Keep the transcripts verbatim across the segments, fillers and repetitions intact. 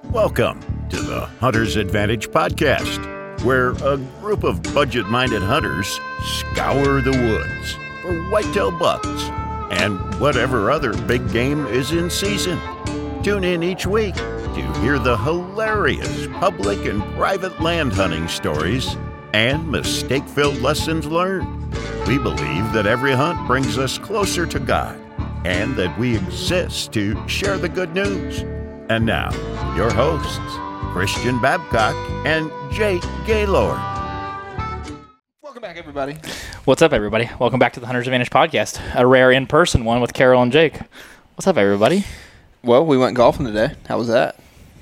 Welcome to the Hunter's Advantage podcast, where a group of budget-minded hunters scour the woods for whitetail bucks and whatever other big game is in season. Tune in each week to hear the hilarious public and private land hunting stories and mistake-filled lessons learned. We believe that every hunt brings us closer to God and that we exist to share the good news. And now, your hosts, Christian Babcock and Jake Gaylord. Welcome back, everybody. What's up, everybody? Welcome back to the Hunter's Advantage podcast, a rare in-person one with Carol and Jake. What's up, everybody? Well, we went golfing today. How was that?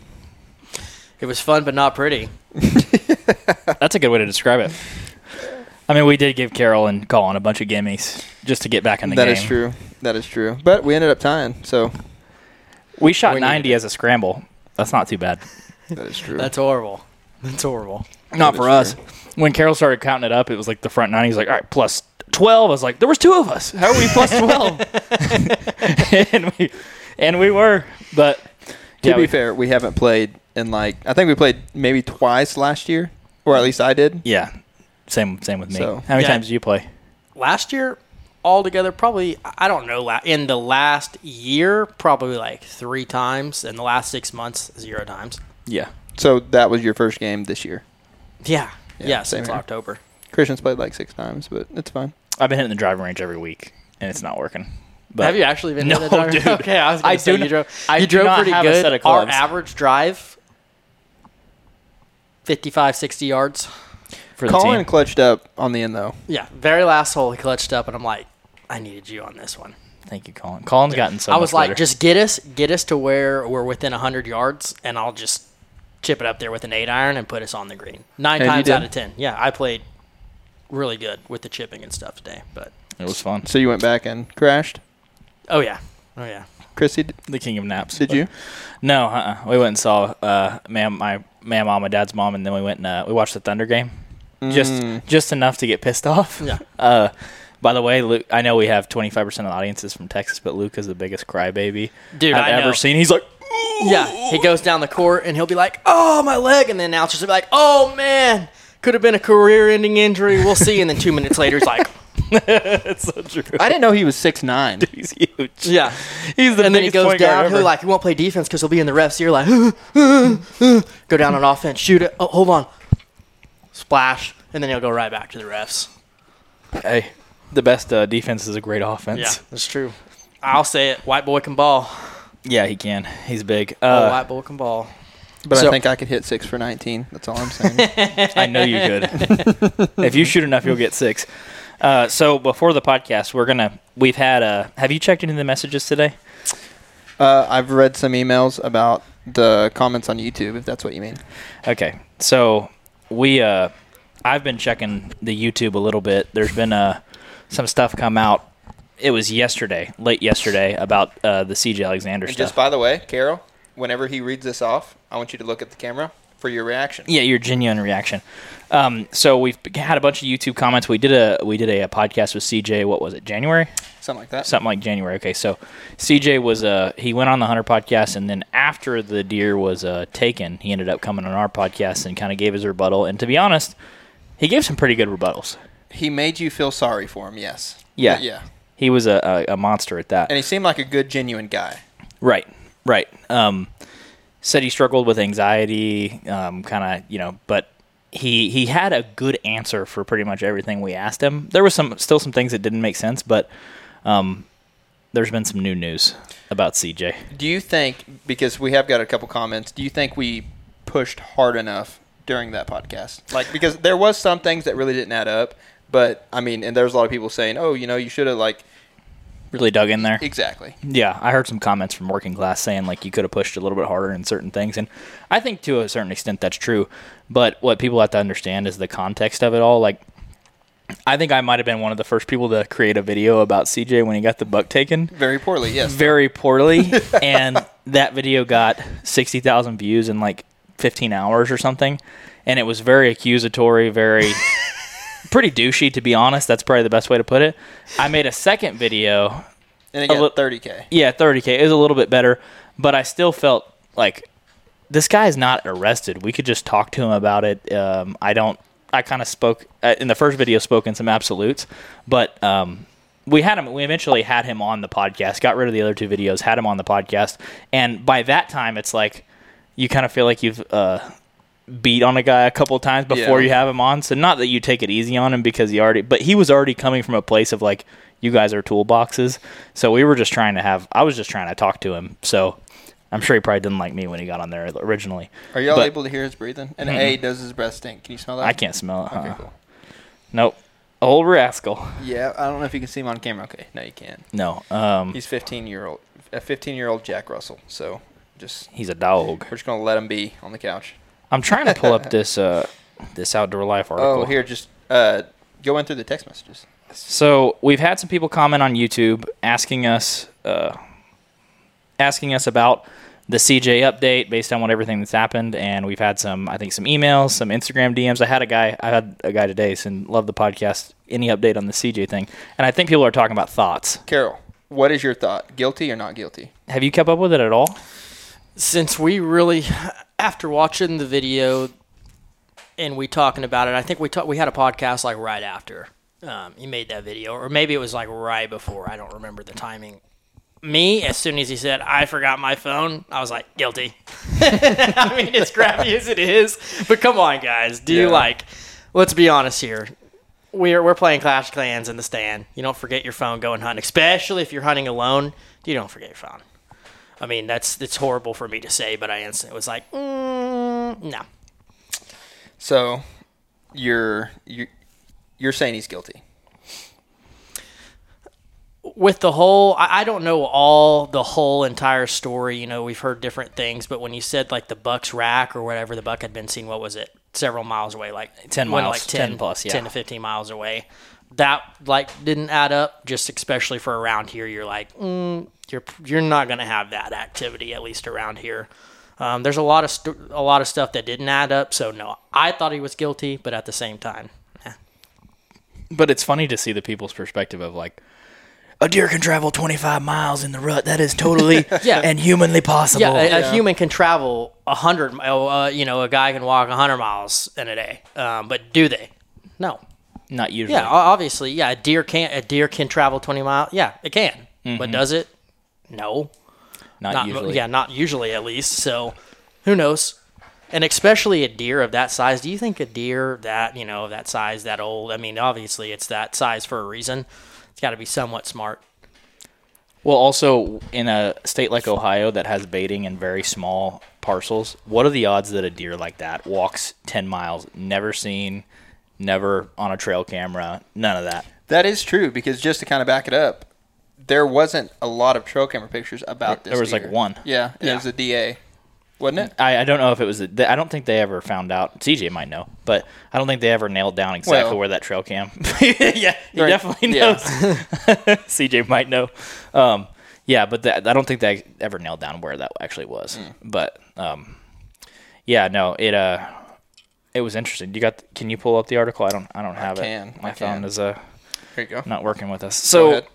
It was fun, but not pretty. That's a good way to describe it. I mean, we did give Carol and Colin a bunch of gimmies just to get back in the that game. That is true. That is true. But we ended up tying, so. We shot we ninety as a scramble. That's not too bad. That is true. That's horrible. That's horrible. Not that for us. True. When Carol started counting it up, it was like the front nine. He's like, all right, plus twelve. I was like, there was two of us. How are we plus twelve? and, we, and we were. But to yeah, be we, fair, we haven't played in like, I think we played maybe twice last year, or at least I did. Yeah. Same same with me. So, How many yeah. times did you play? Last year, altogether, probably, I don't know, in the last year, probably like three times. In the last six months, zero times. Yeah. So that was your first game this year? Yeah. Yeah, yeah since here. October. Christian's played like six times, but it's fine. I've been hitting the driving range every week, and it's not working. But have you actually been no, hitting the driving dude. range? Okay, I was going I to say, do you not, drove, I you do drove not pretty have good. A set of Our clubs. average drive, fifty-five, sixty yards. For the Colin team. clutched up on the end, though. Yeah, very last hole, he clutched up, and I'm like, I needed you on this one. Thank you, Colin. Colin's gotten so I much was like, better. just get us, get us to where we're within one hundred yards, and I'll just chip it up there with an eight iron and put us on the green. Nine And you times did. out of ten. Yeah, I played really good with the chipping and stuff today. But It was fun. So you went back and crashed? oh yeah, oh yeah. Chrissy, d- The king of naps. did you? No, uh-uh. We went and saw uh, man, my man, mom, my dad's mom, and then we went and uh, we watched the Thunder game. Just Mm. just enough to get pissed off. Yeah. Uh, by the way, Luke, I know we have twenty-five percent of the audience is from Texas, but Luke is the biggest crybaby Dude, I've I ever know. seen. He's like, Yeah, he goes down the court and he'll be like, "Oh, my leg," and then the announcer's will be like, "Oh man, could have been a career-ending injury. We'll see." And then two minutes later, he's like, it's so true. I didn't know he was six nine. He's huge. "Yeah." He's the And then he biggest goes point guard down. ever. He'll like he won't play defense because he'll be in the refs ear like, go down on offense, shoot it. Oh, hold on, splash, and then he'll go right back to the refs. Hey, the best uh, defense is a great offense. Yeah, that's true. I'll say it. White boy can ball. Yeah, he can. He's big. oh, Uh, white boy can ball. But So- I think I could hit six for nineteen. That's all I'm saying. I know you could. If you shoot enough, you'll get six. Uh, so before the podcast, we're gonna. We've had. Uh, have you checked into the messages today? uh, I've read some emails about the comments on YouTube, if that's what you mean. Okay. So we. Uh, I've been checking the YouTube a little bit. There's been uh, some stuff come out. It was yesterday, late yesterday, about uh, the C J Alexander And stuff. just by the way, Carol, whenever he reads this off, I want you to look at the camera for your reaction. Yeah, your genuine reaction. Um, so we've had a bunch of YouTube comments. We did a we did a, a podcast with C J. What was it? January? Something like that. Something like January. Okay, so C J was uh he went on the Hunter podcast, and then after the deer was uh taken, he ended up coming on our podcast and kind of gave his rebuttal. And to be honest, he gave some pretty good rebuttals. He made you feel sorry for him, yes. Yeah, Yeah. He was a, a, a monster at that. And he seemed like a good, genuine guy. Right, right. Um, said he struggled with anxiety, um, kind of, you know, but he he had a good answer for pretty much everything we asked him. There was some still some things that didn't make sense, but um, there's been some new news about C J. Do you think, because we have got a couple comments, do you think we pushed hard enough during that podcast? Like, because there was some things that really didn't add up, but, I mean, and there's a lot of people saying, oh, you know, you should have, like... Really dug in there. Exactly. Yeah, I heard some comments from Working Class saying, like, you could have pushed a little bit harder in certain things, and I think to a certain extent that's true, but what people have to understand is the context of it all. Like, I think I might have been one of the first people to create a video about C J when he got the buck taken. Very poorly, yes. Very poorly, and that video got sixty thousand views in, like, fifteen hours or something, and it was very accusatory, very... pretty douchey, to be honest. That's probably the best way to put it. I made a second video. And it a got li- thirty K. Yeah, thirty K. It was a little bit better, but I still felt like this guy's not arrested. We could just talk to him about it. Um, I don't. I kind of spoke uh, in the first video, spoke in some absolutes, but um, we had him. We eventually had him on the podcast. Got rid of the other two videos. Had him on the podcast, and by that time, it's like you kind of feel like you've uh, beat on a guy a couple of times before Yeah. you have him on. So not that you take it easy on him because he already, but he was already coming from a place of like, you guys are toolboxes. So we were just trying to have. I was just trying to talk to him. So. I'm sure he probably didn't like me when he got on there originally. Are y'all But- able to hear his breathing? And Mhm. A, does his breath stink? Can you smell that? I can't smell it. Okay, huh? cool. Nope. Old rascal. Yeah, I don't know if you can see him on camera. Okay, no, you can. No. Um, He's fifteen year old, a fifteen year old Jack Russell. So just he's a dog. we're just gonna let him be on the couch. I'm trying to pull up this uh, this Outdoor Life article. Oh, here, just uh, go in through the text messages. So we've had some people comment on YouTube asking us uh, asking us about the C J update based on what everything that's happened, and we've had some, I think, some emails, some Instagram D Ms. I had a guy, I had a guy today saying, "Love the podcast. Any update on the C J thing?" And I think people are talking about thoughts. Carol, what is your thought? Guilty or not guilty? Have you kept up with it at all? Since we really, after watching the video and we talking about it, I think we talk, we had a podcast like right after um, he made that video, or maybe it was like right before. I don't remember the timing. Me, as soon as he said, "I forgot my phone," I was like, guilty. I mean, as crappy as it is, but come on, guys. Do you Yeah. like, let's be honest here. We're, we're playing Clash of Clans in the stand. You don't forget your phone going hunting, especially if you're hunting alone. You don't forget your phone. I mean, that's it's horrible for me to say, but I instantly was like, mm, no. So, you're you you're saying he's guilty. With the whole, I, I don't know all the whole entire story. You know, we've heard different things, but when you said like the buck's rack or whatever, the buck had been seen. What was it? Several miles away, like ten went, miles, like ten, ten plus, yeah. ten to fifteen miles away. That like didn't add up. Just especially for around here, you're like, mm, you're you're not gonna have that activity at least around here. Um, there's a lot of st- a lot of stuff that didn't add up. So no, I thought he was guilty, but at the same time, eh. But it's funny to see the people's perspective of like, a deer can travel twenty-five miles in the rut. That is totally Yeah. and humanly possible. Yeah, a, Yeah. a human can travel a hundred. Uh, you know, a guy can walk a hundred miles in a day. Um, but do they? No. Not usually. Yeah, o- obviously, yeah. A deer can a deer can travel twenty miles. Yeah, it can. Mm-hmm. But does it? No. Not, Not usually. Yeah, not usually at least. So, who knows? And especially a deer of that size. Do you think a deer that you know that size, that old? I mean, obviously, it's that size for a reason. It's got to be somewhat smart. Well, also in a state like Ohio that has baiting in very small parcels, what are the odds that a deer like that walks ten miles, never seen, never on a trail camera, none of that? That is true, because just to kind of back it up, there wasn't a lot of trail camera pictures about this. There was, like, deer. one. Yeah, and Yeah. it was a D A, wasn't it? I, I don't know if it was. A, I don't think they ever found out. C J might know, but I don't think they ever nailed down exactly Well- where that trail cam. yeah, he Right, definitely yeah. knows. C J might know. Um, yeah, but that, I don't think they ever nailed down where that actually was. Mm. But um, yeah, no, it uh, it was interesting. You got? Can you pull up the article? I don't. I don't have can, it. My I phone can. is uh Here you go. not working with us. Go So, ahead.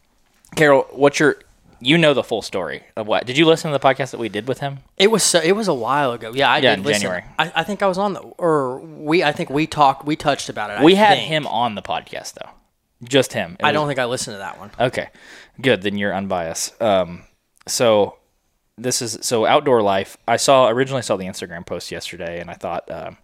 Carol, what's your? You know the full story of what? Did you listen to the podcast that we did with him? It was so, it was a while ago. Yeah, I Yeah, did in listen. January. I, I think I was on the or we. I think we talked. We touched about it. I We had think. him on the podcast though, just him. It I was- don't think I listened to that one. Okay, good. Then you're unbiased. Um, so this is so Outdoor Life. I saw originally saw the Instagram post yesterday, and I thought um,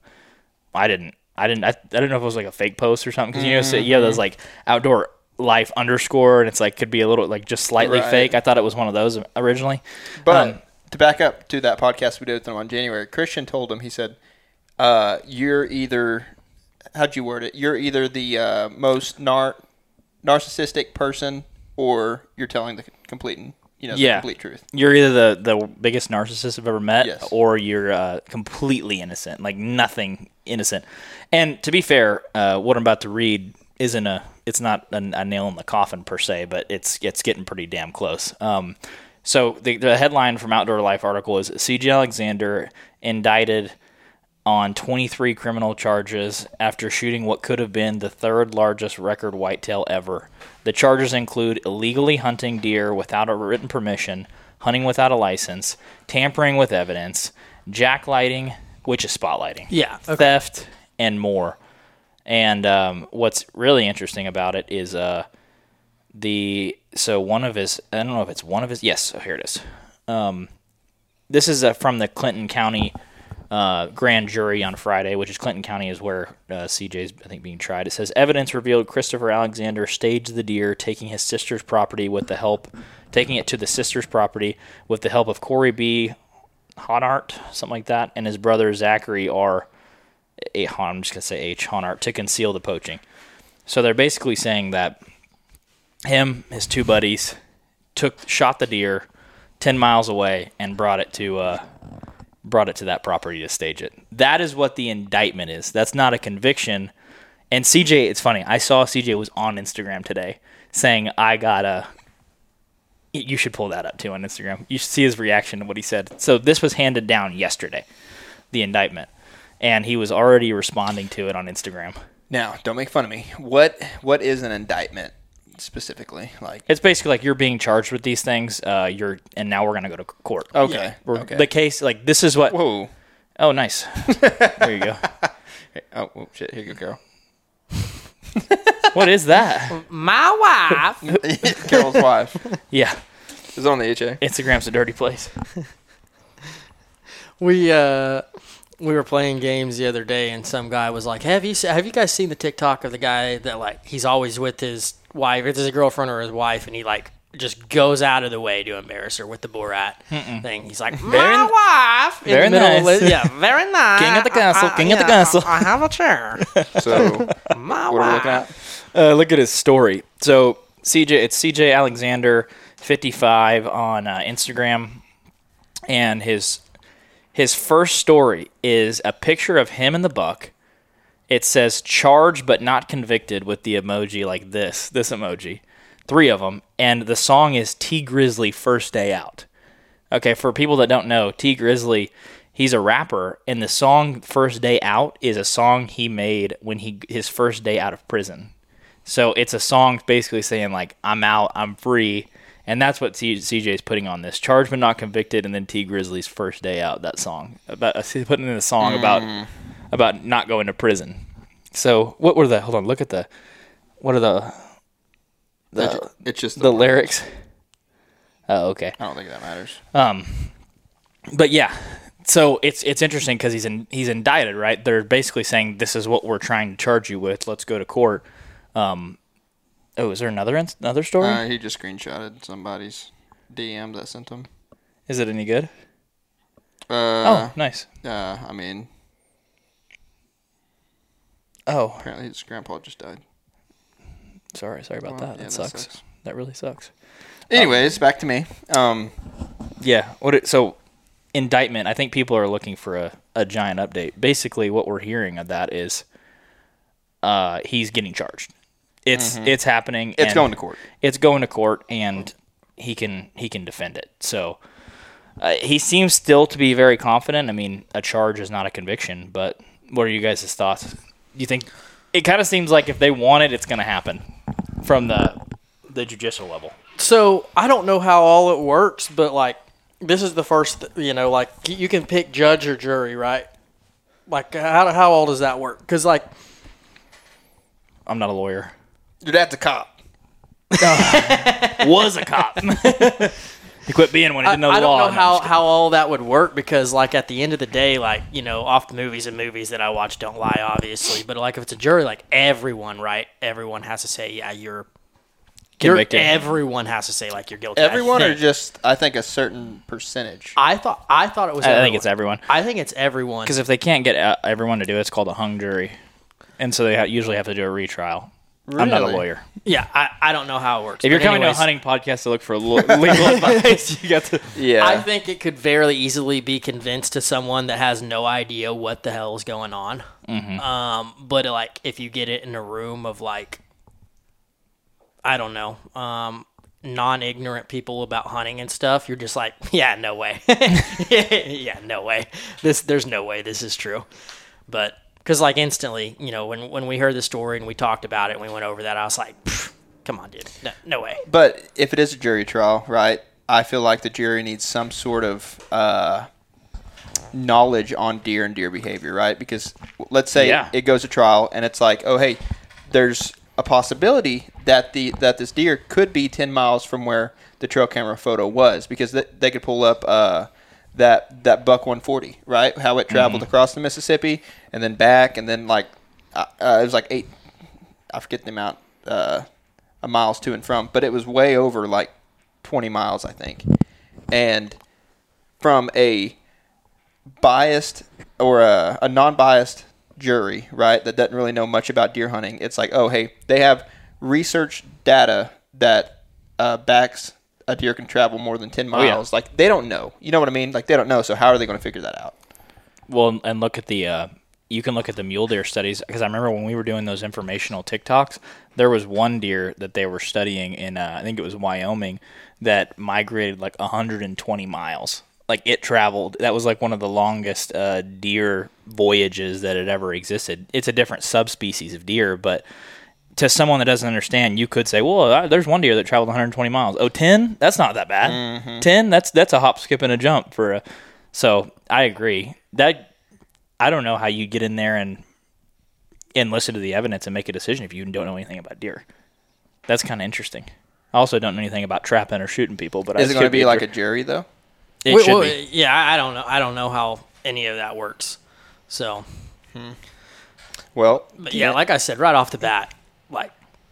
I didn't, I didn't, I, I didn't know if it was like a fake post or something because you know, so, yeah, there's like Outdoor Life underscore, and it's like could be a little like just slightly Right. fake. I thought it was one of those originally, But Um, to back up to that podcast we did with them on January, Christian told him, he said, uh, you're either, how'd you word it? You're either the uh, most nar- narcissistic person, or you're telling the complete, you know, the Yeah. complete truth. you're either the, the biggest narcissist I've ever met, Yes. or you're uh, completely innocent, like nothing innocent. And to be fair, uh, what I'm about to read isn't a, it's not a, a nail in the coffin per se, but it's it's getting pretty damn close. Um, so the, the headline from Outdoor Life article is C J Alexander indicted on twenty-three criminal charges after shooting what could have been the third largest record whitetail ever. The charges include illegally hunting deer without a written permission, hunting without a license, tampering with evidence, jacklighting, which is spotlighting, Yeah. Okay. theft, and more. And um, what's really interesting about it is uh, the so one of his I don't know if it's one of his yes oh, here it is. Um, this is uh, from the Clinton County uh, grand jury on Friday, which is Clinton County is where uh, C J's I think being tried. It says evidence revealed Christopher Alexander staged the deer, taking his sister's property with the help, taking it to the sister's property with the help of Corey B. Honart, something like that, and his brother Zachary R. A. I'm just gonna say H. Honart to conceal the poaching. So they're basically saying that him, his two buddies, took shot the deer ten miles away and brought it to. Uh, brought it to that property to stage it. That is what the indictment is. That's not a conviction. And C J, it's funny. I saw C J was on Instagram today saying, I got a... You should pull that up, too, on Instagram. You should see his reaction to what he said. So this was handed down yesterday, the indictment. And he was already responding to it on Instagram. Now, don't make fun of me. What What is an indictment specifically? Like, It's basically like you're being charged with these things, uh, You're and now we're going to go to court. okay. We're- okay. The case, like, this is what... Whoa. Oh, nice. There you go. Oh, oh, shit. Here you go, Carol. What is that? My wife. Carol's wife. Yeah. Is it on the H A? Instagram's a dirty place. We uh, we were playing games the other day, and some guy was like, "Have you se- have you guys seen the TikTok of the guy that like he's always with his wife, if it's his girlfriend or his wife, and he like just goes out of the way to embarrass her with the Borat thing. He's like, my Very- wife. in very the middle of nice. it. Yeah, very nice. King of the castle, I- I- king of the yeah, castle. I have a chair. So, My what are we wife. looking at? Uh, look at his story. So C J, it's C J Alexander, fifty-five on uh, Instagram, and his his first story is a picture of him and the buck. It says charged but not convicted with the emoji like this, this emoji, three of them, and the song is T Grizzly First Day Out. Okay, for people that don't know, T Grizzly, he's a rapper, and the song First Day Out is a song he made when he his first day out of prison. So it's a song basically saying, like, I'm out, I'm free, and that's what C- CJ is putting on this. Charged but not convicted, and then T Grizzly's First Day Out, that song. About uh, he's putting in a song Mm. about about not going to prison. So what were the, hold on, look at the, what are the, the, It's just the lyrics? Oh, okay. I don't think that matters. Um, but yeah, so it's it's interesting because he's in, he's indicted, right? They're basically saying this is what we're trying to charge you with. Let's go to court. Um, oh, is there another ins- another story? Uh, he just screenshotted somebody's D M that sent him. Is it any good? Uh, oh, nice. Uh, I mean, Oh, apparently his grandpa just died. sorry, sorry about Well, that. yeah, That, that sucks. sucks. That really sucks. Anyways, back to me. Um, Yeah. What? It, so, indictment. I think people are looking for a, a giant update. Basically, what we're hearing of that is, uh, he's getting charged. It's it's happening. it's and going to court. It's going to court, and he can he can defend it. So, uh, he seems still to be very confident. I mean, a charge is not a conviction. But what are you guys' thoughts? You think it kind of seems like if they want it, it's going to happen from the the judicial level. So I don't know how all it works, but like this is the first, you know, like you can pick judge or jury, right? Like how how all does that work? Because like I'm not a lawyer. Your dad's a cop. Was a cop. He quit being one. He I, didn't know the I don't law. know No, I'm how, just kidding. how all that would work because like at the end of the day, like you know, off the movies and movies that I watch don't lie, obviously. But like if it's a jury, like everyone, right? Everyone has to say, yeah, you're. You're, Convicted. everyone has to say like you're guilty. I Everyone, or think. just I think a certain percentage. I thought I thought it was. I everyone. think it's everyone. I think it's everyone. Because if they can't get uh, everyone to do it, it's called a hung jury, and so they ha- usually have to do a retrial. I'm not a Really? lawyer. Yeah, I, I don't know how it works. If you're but coming anyways, to a hunting podcast to look for lo- legal advice, you got to. Yeah. I think it could very easily be convinced to someone that has no idea what the hell is going on. Mm-hmm. Um, but like, if you get it in a room of like, I don't know, um, non-ignorant people about hunting and stuff, you're just like, yeah, no way. yeah, no way. This, there's no way this is true. But because like instantly, you know, when when we heard the story and we talked about it and we went over that, I was like, come on, dude, no, no way. But if it is a jury trial, right, I feel like the jury needs some sort of uh, knowledge on deer and deer behavior, right? Because let's say Yeah. it goes to trial and it's like, oh, hey, there's a possibility that the that this deer could be ten miles from where the trail camera photo was, because th- they could pull up uh, that that buck one forty, right? How it traveled Mm-hmm. across the Mississippi and then back, and then like uh, uh, it was like eight, I forget the amount uh, of miles to and from, but it was way over like twenty miles, I think. And from a biased or a, a non-biased jury, right, that doesn't really know much about deer hunting, it's like, oh, hey, they have research data that uh, backs a deer can travel more than ten Oh, yeah. miles. Like, they don't know. You know what I mean? Like, they don't know, so how are they going to figure that out? Well, and look at the uh, you can look at the mule deer studies, because I remember when we were doing those informational TikToks, there was one deer that they were studying in uh, I think it was Wyoming that migrated like one hundred twenty miles. Like, it traveled. That was like one of the longest uh, deer voyages that had ever existed. It's a different subspecies of deer, but to someone that doesn't understand, you could say, well, uh, there's one deer that traveled one hundred twenty miles. Oh, ten? That's not that bad. Mm-hmm. ten? That's that's a hop, skip, and a jump for a. So I agree. That I don't know how you get in there and and listen to the evidence and make a decision if you don't know anything about deer. That's kind of interesting. I also don't know anything about trapping or shooting people. But Is I it going to should be like a inter- jury, though? It Wait, should wait, be. Yeah, I I don't know. I don't know how any of that works. So, Well, but yeah, like I said, right off the bat, like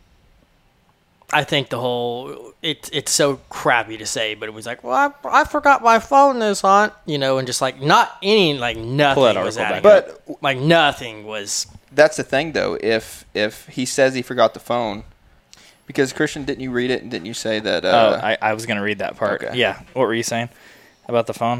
I think the whole it it's so crappy to say, but it was like, well, I, I forgot my phone this hunt, you know, and just like not any like nothing that was article adding back up. but like nothing was. that's the thing, though. If if he says he forgot the phone, because Christian, didn't you read it and didn't you say that? Uh, Oh, I, I was going to read that part. Okay. Yeah. What were you saying about the phone?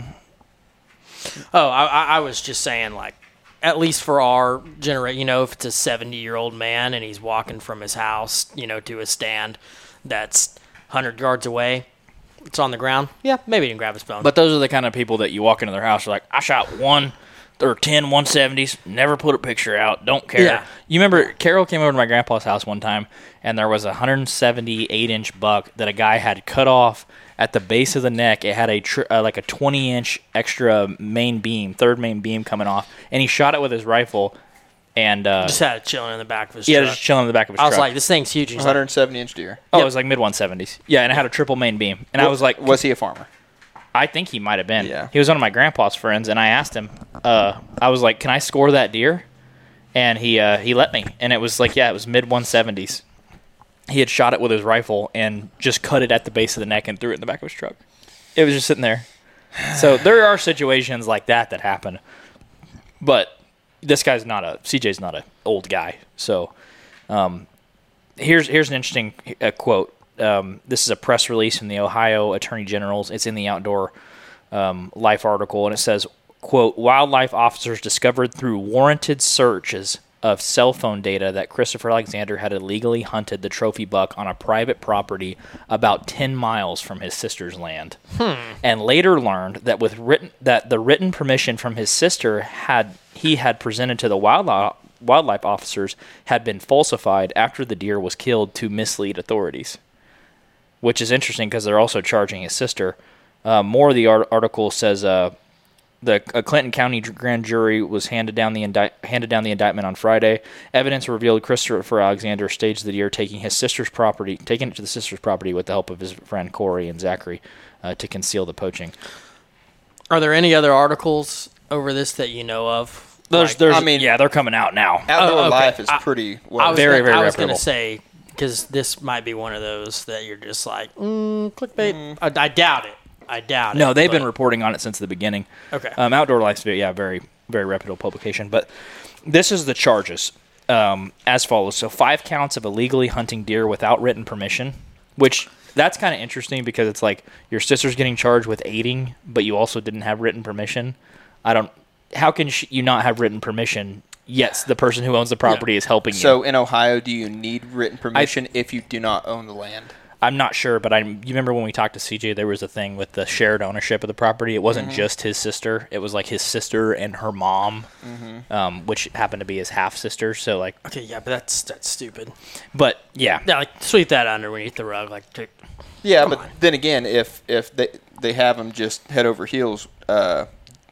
Oh, I, I I was just saying, like, at least for our generation, you know, if it's a seventy-year-old man and he's walking from his house, you know, to a stand that's one hundred yards away, it's on the ground, yeah, maybe he can grab his phone. But those are the kind of people that you walk into their house, you're like, I shot one or ten one seventies, never put a picture out, don't care. Yeah. You remember, Carol came over to my grandpa's house one time, and there was a one seventy-eight inch buck that a guy had cut off at the base of the neck. It had a tr- uh, like a twenty inch extra main beam, third main beam coming off, and he shot it with his rifle, and uh, just had it chilling in the back of his yeah, truck. just chilling in the back of his I was truck. like, this thing's huge. He's one like, hundred seventy inch deer. oh, Yep. it was like mid one seventies. Yeah, and it had a triple main beam, and I was like, was he a farmer? I think he might have been. Yeah. He was one of my grandpa's friends, and I asked him. Uh, I was like, "Can I score that deer?" And he uh, he let me, and it was like, yeah, it was mid one seventies. He had shot it with his rifle and just cut it at the base of the neck and threw it in the back of his truck. It was just sitting there. So there are situations like that that happen, but this guy's not a C J's not an old guy. So um, here's here's an interesting uh, quote. Um, this is a press release from the Ohio Attorney General's. It's in the Outdoor um, Life article, and it says, quote, wildlife officers discovered through warranted searches of cell phone data that Christopher Alexander had illegally hunted the trophy buck on a private property about ten miles from his sister's land, and later learned that with written that the written permission from his sister had he had presented to the wildlife wildlife officers had been falsified after the deer was killed to mislead authorities. Which is interesting because they're also charging his sister. Uh, more of the art- article says uh, the a Clinton County grand jury was handed down the indi- handed down the indictment on Friday. Evidence revealed Christopher Alexander staged the deer, taking his sister's property, taking it to the sister's property with the help of his friend Corey and Zachary uh, to conceal the poaching. are there any other articles over this that you know of? There's, Like, there's, I mean- yeah, they're coming out now. Outdoor Oh, okay. life is I- pretty I well. was Very, gonna, very I was going to reputable. say, because this might be one of those that you're just like, mm, clickbait. I, I doubt it. I doubt it. No, they've been but- reporting on it since the beginning. Okay. Um, Outdoor Life's, yeah, very, very reputable publication. But this is the charges um, as follows. So five counts of illegally hunting deer without written permission, which that's kind of interesting because it's like your sister's getting charged with aiding, but you also didn't have written permission. I don't. How can she, you not have written permission? Yes, the person who owns the property Yeah. is helping you. So in Ohio, do you need written permission if you do not own the land? I'm not sure, but I you remember when we talked to C J, there was a thing with the shared ownership of the property. It wasn't Mm-hmm. just his sister; it was like his sister and her mom, Mm-hmm. um, which happened to be his half sister. So like, Okay, yeah, but that's that's stupid. but yeah, Yeah, like sweep that underneath the rug, like. Dude, Yeah, Come but on. then again, if if they they have them just head over heels uh,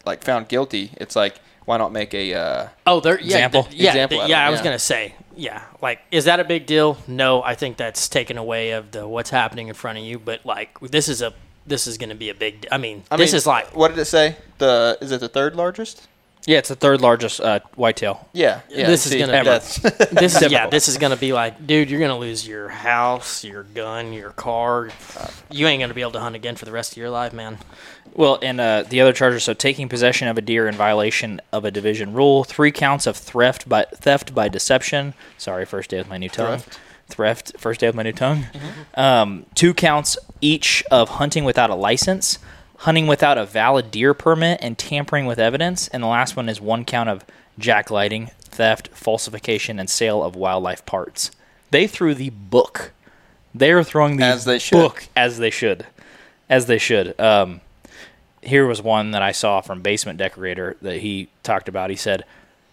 like found guilty, it's like why not make a uh, Oh, there. Yeah, Example? th- yeah, Example th- of yeah. it, I was yeah. gonna say, yeah. Like, is that a big deal? No, I think that's taken away of the what's happening in front of you. But like, this is a this is gonna be a big. I mean, I this mean, is like what did it say? The is it the third largest? Yeah, it's the third largest uh, whitetail. Yeah, yeah. This is see, gonna- that's this is yeah. Typical. This is gonna be like, dude, you're gonna lose your house, your gun, your car. You ain't gonna be able to hunt again for the rest of your life, man. Well, and uh, the other charges, so taking possession of a deer in violation of a division rule, three counts of theft by theft by deception. Sorry, first day with my new tongue. Theft. Theft, first day with my new tongue. Um, two counts each of hunting without a license, hunting without a valid deer permit, and tampering with evidence. And the last one is one count of jacklighting, theft, falsification, and sale of wildlife parts. They threw the book. They are throwing the As they should. book as they should. As they should. Um, here was one that I saw from Basement Decorator that he talked about. He said,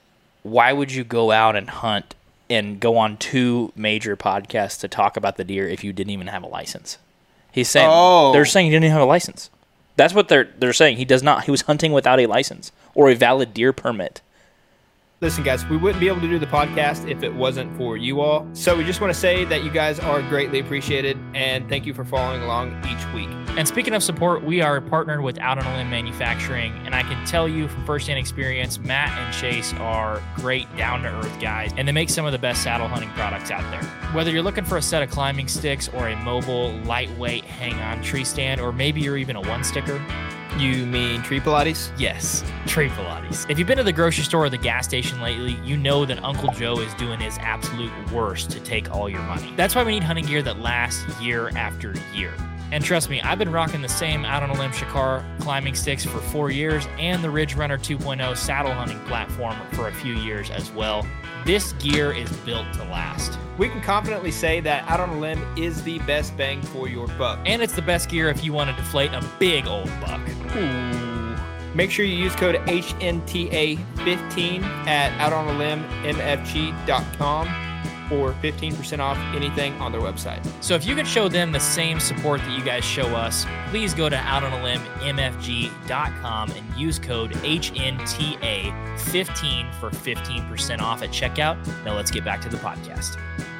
why would you go out and hunt and go on two major podcasts to talk about the deer if you didn't even have a license? He's saying Oh. they're saying he didn't even have a license. That's what they're they're saying. He does not. He was hunting without a license or a valid deer permit. Listen, guys, we wouldn't be able to do the podcast if it wasn't for you all. So we just want to say that you guys are greatly appreciated, and thank you for following along each week. And speaking of support, we are partnered with Out on a Limb Manufacturing, and I can tell you from firsthand experience, Matt and Chase are great, down-to-earth guys, and they make some of the best saddle hunting products out there. Whether you're looking for a set of climbing sticks or a mobile, lightweight, hang-on tree stand, or maybe you're even a one-sticker, You mean tree Pilates? yes, tree Pilates. If you've been to the grocery store or the gas station lately, you know that Uncle Joe is doing his absolute worst to take all your money. That's why we need hunting gear that lasts year after year. And trust me, I've been rocking the same Out on a Limb Shakar climbing sticks for four years and the Ridge Runner two point oh saddle hunting platform for a few years as well. This gear is built to last. We can confidently say that Out on a Limb is the best bang for your buck. And it's the best gear if you want to deflate a big old buck. Ooh. Make sure you use code H N T A fifteen at out on a limb m f g dot com for fifteen percent off anything on their website. So if you can show them the same support that you guys show us, please go to out on a limb m f g dot com and use code H N T A fifteen for fifteen percent off at checkout. Now let's get back to the podcast.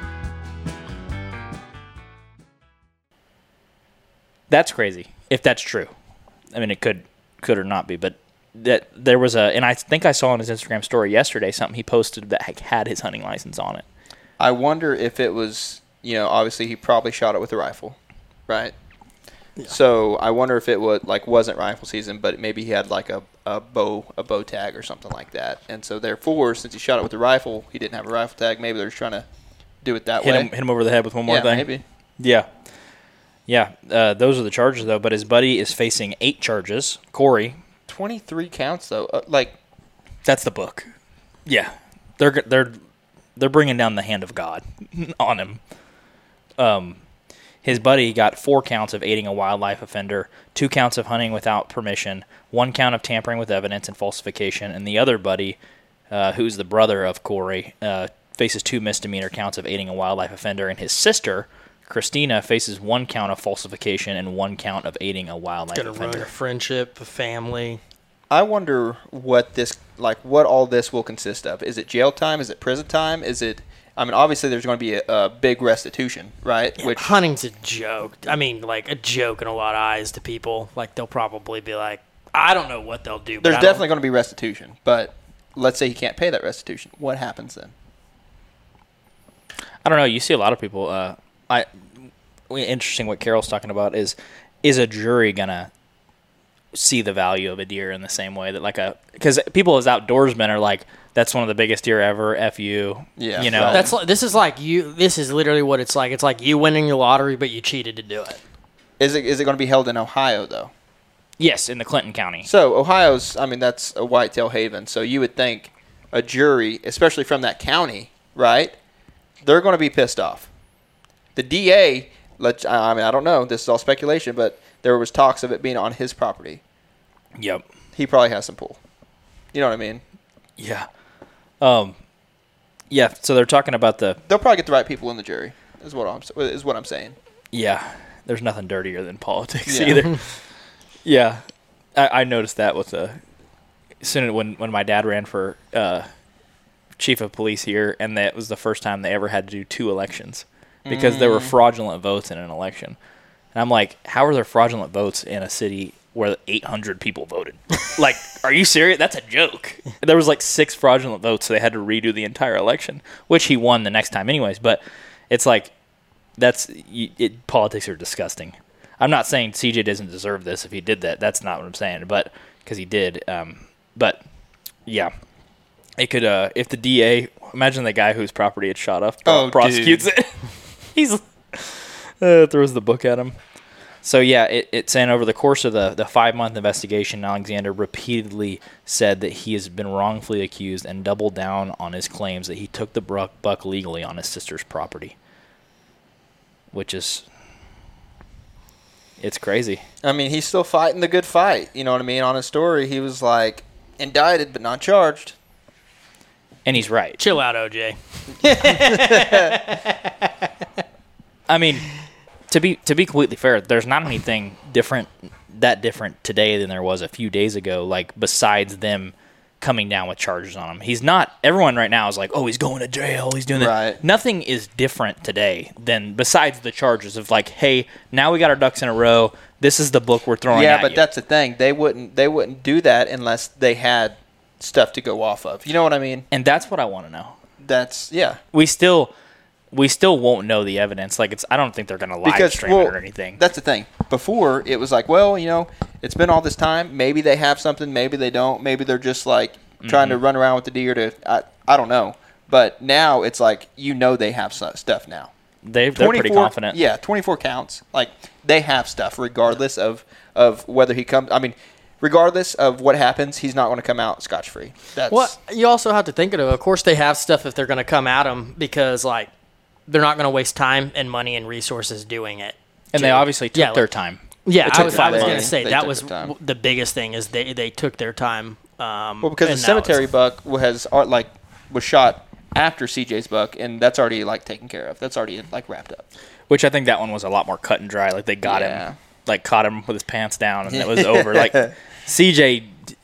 That's crazy. If that's true, I mean, it could could or not be, but that there was a, and I think I saw on his Instagram story yesterday something he posted that had his hunting license on it. I wonder if it was, you know, obviously he probably shot it with a rifle, right? So I wonder if it was like wasn't rifle season, but maybe he had like a, a bow a bow tag or something like that, and so therefore, since he shot it with a rifle, he didn't have a rifle tag. Maybe they're just trying to do it that Hit way. him, hit him over the head with one more yeah, thing. maybe. Yeah. Yeah, uh, those are the charges, though. But his buddy is facing eight charges. Corey, Twenty-three counts though. Uh, like that's the book. Yeah, they're g- they're they're bringing down the hand of God on him. Um, his buddy got four counts of aiding a wildlife offender, two counts of hunting without permission, one count of tampering with evidence and falsification, and the other buddy, uh, who's the brother of Corey, uh, faces two misdemeanor counts of aiding a wildlife offender, and his sister, Christina, faces one count of falsification and one count of aiding a wildlife Gonna ruin offender. a friendship, a family. I wonder what this like what all this will consist of. Is it jail time? Is it prison time? Is it? I mean, obviously there's going to be a, a big restitution, right? Yeah, Which hunting's a joke. I mean, like a joke in a lot of eyes to people. Like they'll probably be like, I don't know what they'll do. But there's I don't- definitely going to be restitution, but let's say he can't pay that restitution. What happens then? I don't know. You see a lot of people. Uh, I interesting what Carol's talking about is is a jury gonna see the value of a deer in the same way that like a because people as outdoorsmen are like that's one of the biggest deer ever. F you. Yeah, You know. right. That's like, this is like you. This is literally what it's like. It's like you winning the lottery, but you cheated to do it. Is it is it going to be held in Ohio though? Yes, in the Clinton County. So Ohio's, I mean, that's a whitetail haven. So you would think a jury, especially from that county, right? They're going to be pissed off. The D A, let I mean, I don't know. This is all speculation, but there was talks of it being on his property. Yep. He probably has some pull. You know what I mean? Yeah. Um. Yeah. So they're talking about the They'll probably get the right people in the jury. Is what I'm is what I'm saying. yeah. There's nothing dirtier than politics Yeah. either. Yeah. I, I noticed that with the soon when when my dad ran for uh, chief of police here, and that was the first time they ever had to do two elections because mm. there were fraudulent votes in an election. And I'm like, how are there fraudulent votes in a city where eight hundred people voted? Like, are you serious? That's a joke. There was like six fraudulent votes, so they had to redo the entire election, which he won the next time anyways. But it's like, that's it, politics are disgusting. I'm not saying C J doesn't deserve this if he did that. That's not what I'm saying, but because he did. Um, but, yeah. It could, uh, if the D A, imagine the guy whose property it shot up, oh, prosecutes dude. it. He's uh, throws the book at him. So, yeah, it, it's saying over the course of the, the five-month investigation, Alexander repeatedly said that he has been wrongfully accused and doubled down on his claims that he took the buck legally on his sister's property, which is, it's crazy. I mean, he's still fighting the good fight. You know what I mean? On his story, he was like, indicted but not charged. And he's right. Chill out, O J. I mean, to be to be completely fair, there's not anything different that different today than there was a few days ago. Like besides them coming down with charges on him, he's not. Everyone right now is like, oh, he's going to jail. He's doing that. Right. Nothing is different today than besides the charges of like, hey, now we got our ducks in a row. This is the book we're throwing. Yeah, at but you. that's the thing. They wouldn't. They wouldn't do that unless they had stuff to go off of. You know what I mean? And that's what I want to know. That's yeah. We still. We still won't know the evidence. Like it's, I don't think they're going to live Because, stream well, it or anything. That's the thing. Before it was like, well, you know, it's been all this time. Maybe they have something. Maybe they don't. Maybe they're just like trying Mm-hmm. to run around with the deer to. I, I don't know. But now it's like you know they have su- stuff now. They, they're pretty confident. Yeah, twenty-four counts. Like they have stuff, regardless of of whether he comes. I mean, regardless of what happens, he's not going to come out scotch free. That's Well, you also have to think of it. Of course, they have stuff if they're going to come at him because, like, they're not going to waste time and money and resources doing it. And they obviously took Yeah, their like- time. Yeah, It I took was, I five was going to months. say They that took was their time. w- the biggest thing is they, they took their time. Um, well because the and now cemetery it's- buck has uh, like was shot after C J's buck, and that's already like taken care of. That's already like wrapped up. Which I think that one was a lot more cut and dry. Like they got Yeah. him, like caught him with his pants down, and it was over. Like C J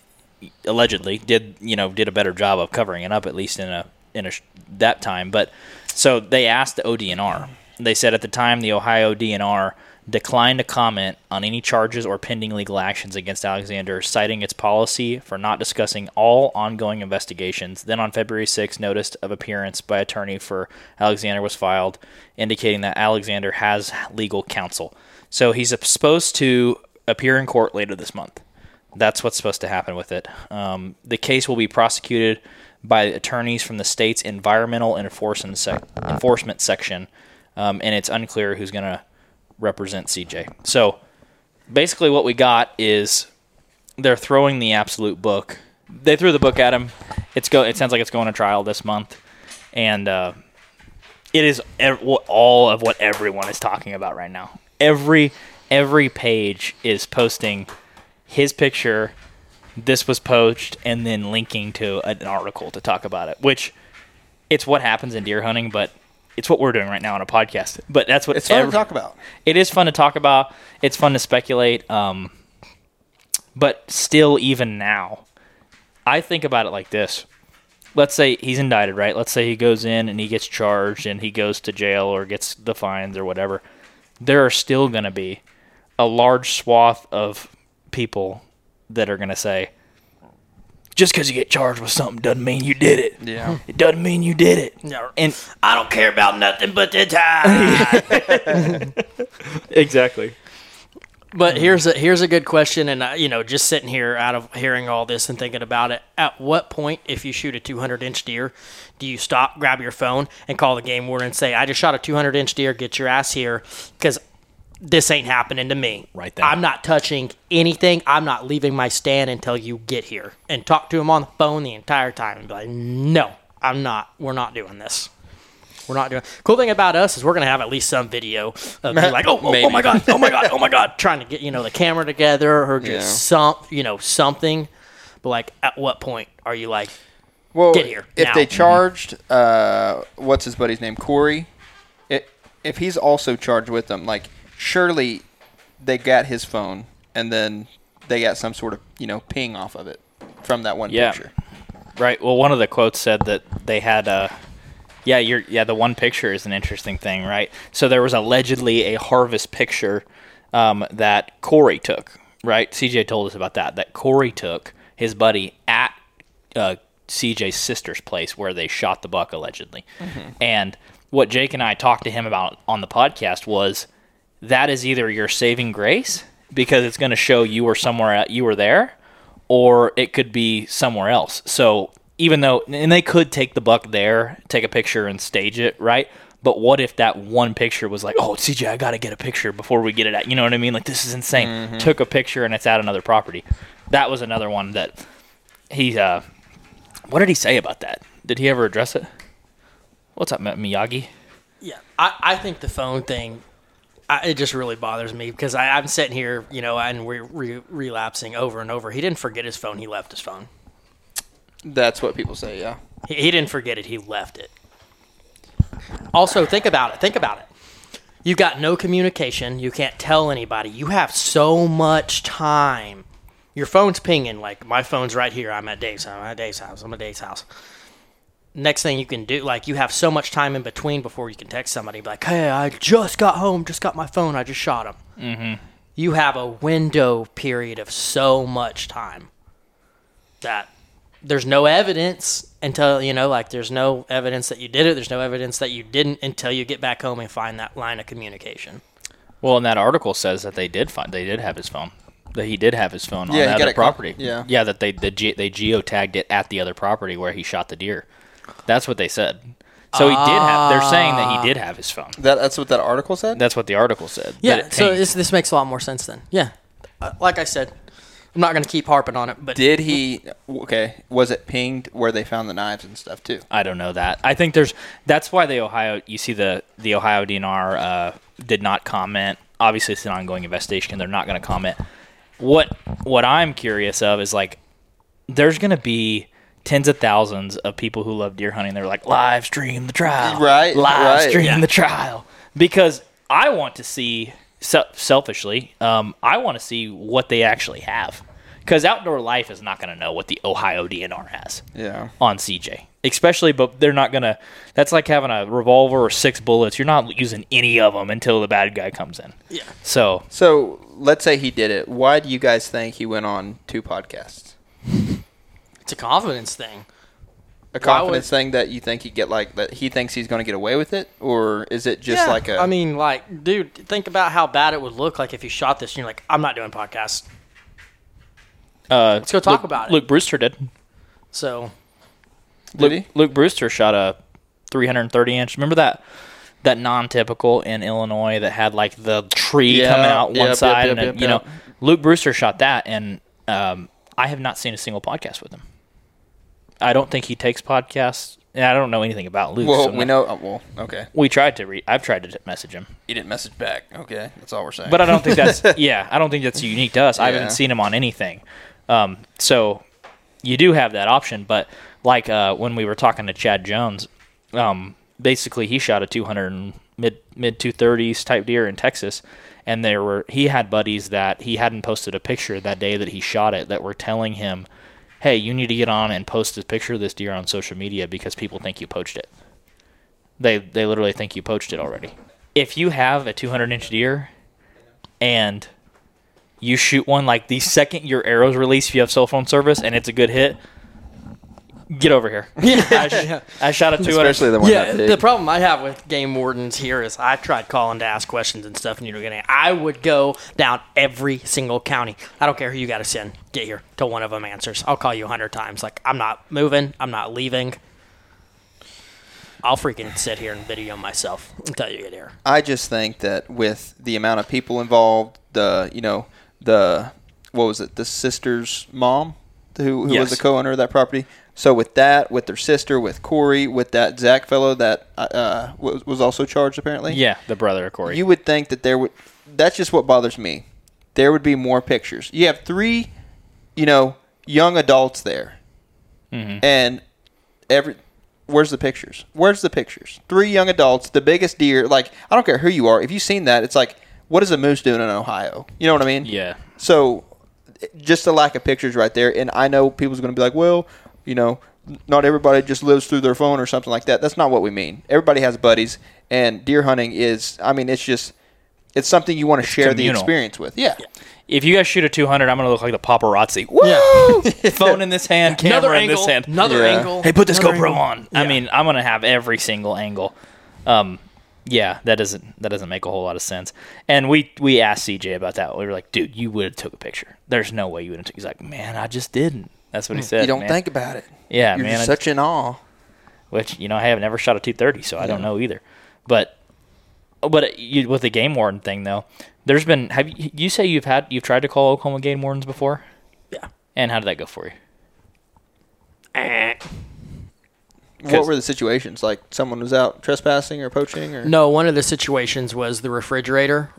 d- allegedly did, you know, did a better job of covering it up at least in a in a sh- that time. But so they asked the O D N R. They said at the time the Ohio D N R declined to comment on any charges or pending legal actions against Alexander, citing its policy for not discussing all ongoing investigations. Then on February sixth, notice of appearance by attorney for Alexander was filed, indicating that Alexander has legal counsel. So he's supposed to appear in court later this month. That's what's supposed to happen with it. Um, the case will be prosecuted by attorneys from the state's environmental enforcement, sec- enforcement section, um, and it's unclear who's going to represent C J. So basically what we got is they're throwing the absolute book. They threw the book at him. It's go. It sounds like it's going to trial this month, and uh, it is ev- all of what everyone is talking about right now. Every every page is posting his picture. This was poached, and then linking to an article to talk about it, which it's what happens in deer hunting, but it's what we're doing right now on a podcast. But that's what It's fun every- to talk about. It is fun to talk about. It's fun to speculate. Um, but still, even now, I think about it like this. Let's say he's indicted, right? Let's say he goes in and he gets charged and he goes to jail or gets the fines or whatever. There are still going to be a large swath of people that are going to say, just because you get charged with something doesn't mean you did it. Yeah. It doesn't mean you did it. No. And I don't care about nothing but the time. exactly. But here's a here's a good question, and uh, you know, just sitting here out of hearing all this and thinking about it, at what point, if you shoot a two hundred inch deer, do you stop, grab your phone, and call the game warden and say, "I just shot a two hundred inch deer. Get your ass here, because this ain't happening to me. Right then. I'm not touching anything. I'm not leaving my stand until you get here." And talk to him on the phone the entire time and be like, "No, I'm not. We're not doing this. We're not doing." Cool thing about us is we're gonna have at least some video of me like, oh, oh, oh my god, oh my god, oh my god, trying to get, you know, the camera together or just Yeah. some, you know, something. But like, at what point are you like, Well, Get here, if now. they charged, uh, what's his buddy's name, Corey, it, if he's also charged with them, like, surely they got his phone and then they got some sort of, you know, ping off of it from that one Yeah. picture. Right. Well, one of the quotes said that they had uh yeah, you're yeah, the one picture is an interesting thing, right? So there was allegedly a harvest picture um, that Corey took, right? C J told us about that. That Corey took his buddy at uh, C J's sister's place where they shot the buck allegedly. Mm-hmm. And what Jake and I talked to him about on the podcast was that is either your saving grace because it's going to show you were somewhere you were there, or it could be somewhere else. So even though, and they could take the buck there, take a picture and stage it, right? But what if that one picture was like, oh, C J, I got to get a picture before we get it out. You know what I mean? Like, this is insane. Mm-hmm. Took a picture and it's at another property. That was another one that he, uh, what did he say about that? Did he ever address it? What's up, Miyagi? Yeah, I, I think the phone thing, I, it just really bothers me because I, I'm sitting here, you know, and we're re- relapsing over and over. He didn't forget his phone. He left his phone. That's what people say, yeah. He, he didn't forget it. He left it. Also, think about it. Think about it. You've got no communication. You can't tell anybody. You have so much time. Your phone's pinging. Like, my phone's right here. I'm at Dave's house. I'm at Dave's house. I'm at Dave's house. Next thing you can do, like, you have so much time in between before you can text somebody. Be like, hey, I just got home. Just got my phone. I just shot him. Mm-hmm. You have a window period of so much time that there's no evidence until, you know, like there's no evidence that you did it. There's no evidence that you didn't until you get back home and find that line of communication. Well, and that article says that they did find, they did have his phone. That he did have his phone Yeah, on he the got other it caught. property. Yeah. Yeah, that they the, ge- they geotagged it at the other property where he shot the deer. That's what they said. So he did have, they're saying that he did have his phone. That That's what that article said? That's what the article said. that Yeah, it so pinged. this, this makes a lot more sense then. Yeah. Uh, like I said, I'm not going to keep harping on it, but Did he, okay, was it pinged where they found the knives and stuff, too? I don't know that. I think there's, that's why the Ohio, you see the, the Ohio D N R uh, did not comment. Obviously, it's an ongoing investigation. They're not going to comment. What what I'm curious of is, like, there's going to be tens of thousands of people who love deer hunting. They're like, live stream the trial. Right, Live right. stream Yeah. the trial. Because I want to see, se- selfishly, um, I want to see what they actually have. Because Outdoor Life is not going to know what the Ohio D N R has Yeah. on C J. Especially, but they're not going to, that's like having a revolver or six bullets. You're not using any of them until the bad guy comes in. yeah. So, So, let's say he did it. Why do you guys think he went on two podcasts? It's a confidence thing. A Why confidence would- thing that you think he get like that he thinks he's going to get away with it, or is it just Yeah, like a? I mean, like, dude, think about how bad it would look like if you shot this and you're like, I'm not doing podcasts. uh, Let's go talk Luke, about it. Luke Brewster did. So, did Luke, he? Luke Brewster shot a three hundred thirty inch. Remember that that non-typical in Illinois that had like the tree Yeah, coming out one yep, yep, side, yep, and yep, it, you yep. know, Luke Brewster shot that, and um, I have not seen a single podcast with him. I don't think he takes podcasts, and I don't know anything about Luke. Well, so we I'm know. Oh, well, okay. not- we tried to read. I've tried to message him. He didn't message back. Okay, that's all we're saying. But I don't think that's yeah. I don't think that's unique to us. I Yeah. haven't seen him on anything. Um, so you do have that option. But like uh, when we were talking to Chad Jones, um, basically he shot a two hundred and mid mid two thirties type deer in Texas, and there were he had buddies that he hadn't posted a picture that day that he shot it that were telling him, "Hey, you need to get on and post a picture of this deer on social media because people think you poached it. They they literally think you poached it already." If you have a two hundred inch deer and you shoot one like the second your arrows release, if you have cell phone service and it's a good hit, get over here. I, sh- I shot a two hundred. especially the one yeah, that big. the problem I have with game wardens here is I tried calling to ask questions and stuff, and you're getting. I would go down every single county. I don't care who you got to send. Get here till one of them answers. I'll call you a hundred times. Like, I'm not moving. I'm not leaving. I'll freaking sit here and video myself until you get here. I just think that with the amount of people involved, the you know the what was it, the sister's mom, who who was Yes. the co-owner of that property. So with that, with their sister, with Corey, with that Zach fellow that uh, was was also charged apparently. Yeah, the brother of Corey. You would think that there would. That's just what bothers me. There would be more pictures. You have three, you know, young adults there, Mhm. and every. Where's the pictures? Where's the pictures? Three young adults, the biggest deer. Like, I don't care who you are. If you've seen that, it's like, what is a moose doing in Ohio? You know what I mean? Yeah. So just the lack of pictures right there. And I know people's going to be like, well, you know, not everybody just lives through their phone or something like that. That's not what we mean. Everybody has buddies, and deer hunting is, I mean, it's just, it's something you want to share the communal. experience with. Yeah. If you guys shoot a two hundred, I'm going to look like the paparazzi. Woo! Yeah. Phone in this hand, camera Another in angle. this hand. Another Yeah. angle. Hey, put this another GoPro angle. on. I Yeah. mean, I'm going to have every single angle. Um, yeah, that doesn't that doesn't make a whole lot of sense. And we we asked C J about that. We were like, dude, you would have took a picture. There's no way you would have. He's like, man, I just didn't. That's what he said. You don't man. think about it. Yeah, You're man. just I- such in awe. which, you know, I have never shot a two thirty, so I don't know either. But but you, with the game warden thing though, there's been have you, you say you've had you've tried to call Oklahoma game wardens before? Yeah. And how did that go for you? Eh. What were the situations? Like someone was out trespassing or poaching? Or No, one of the situations was the refrigerator.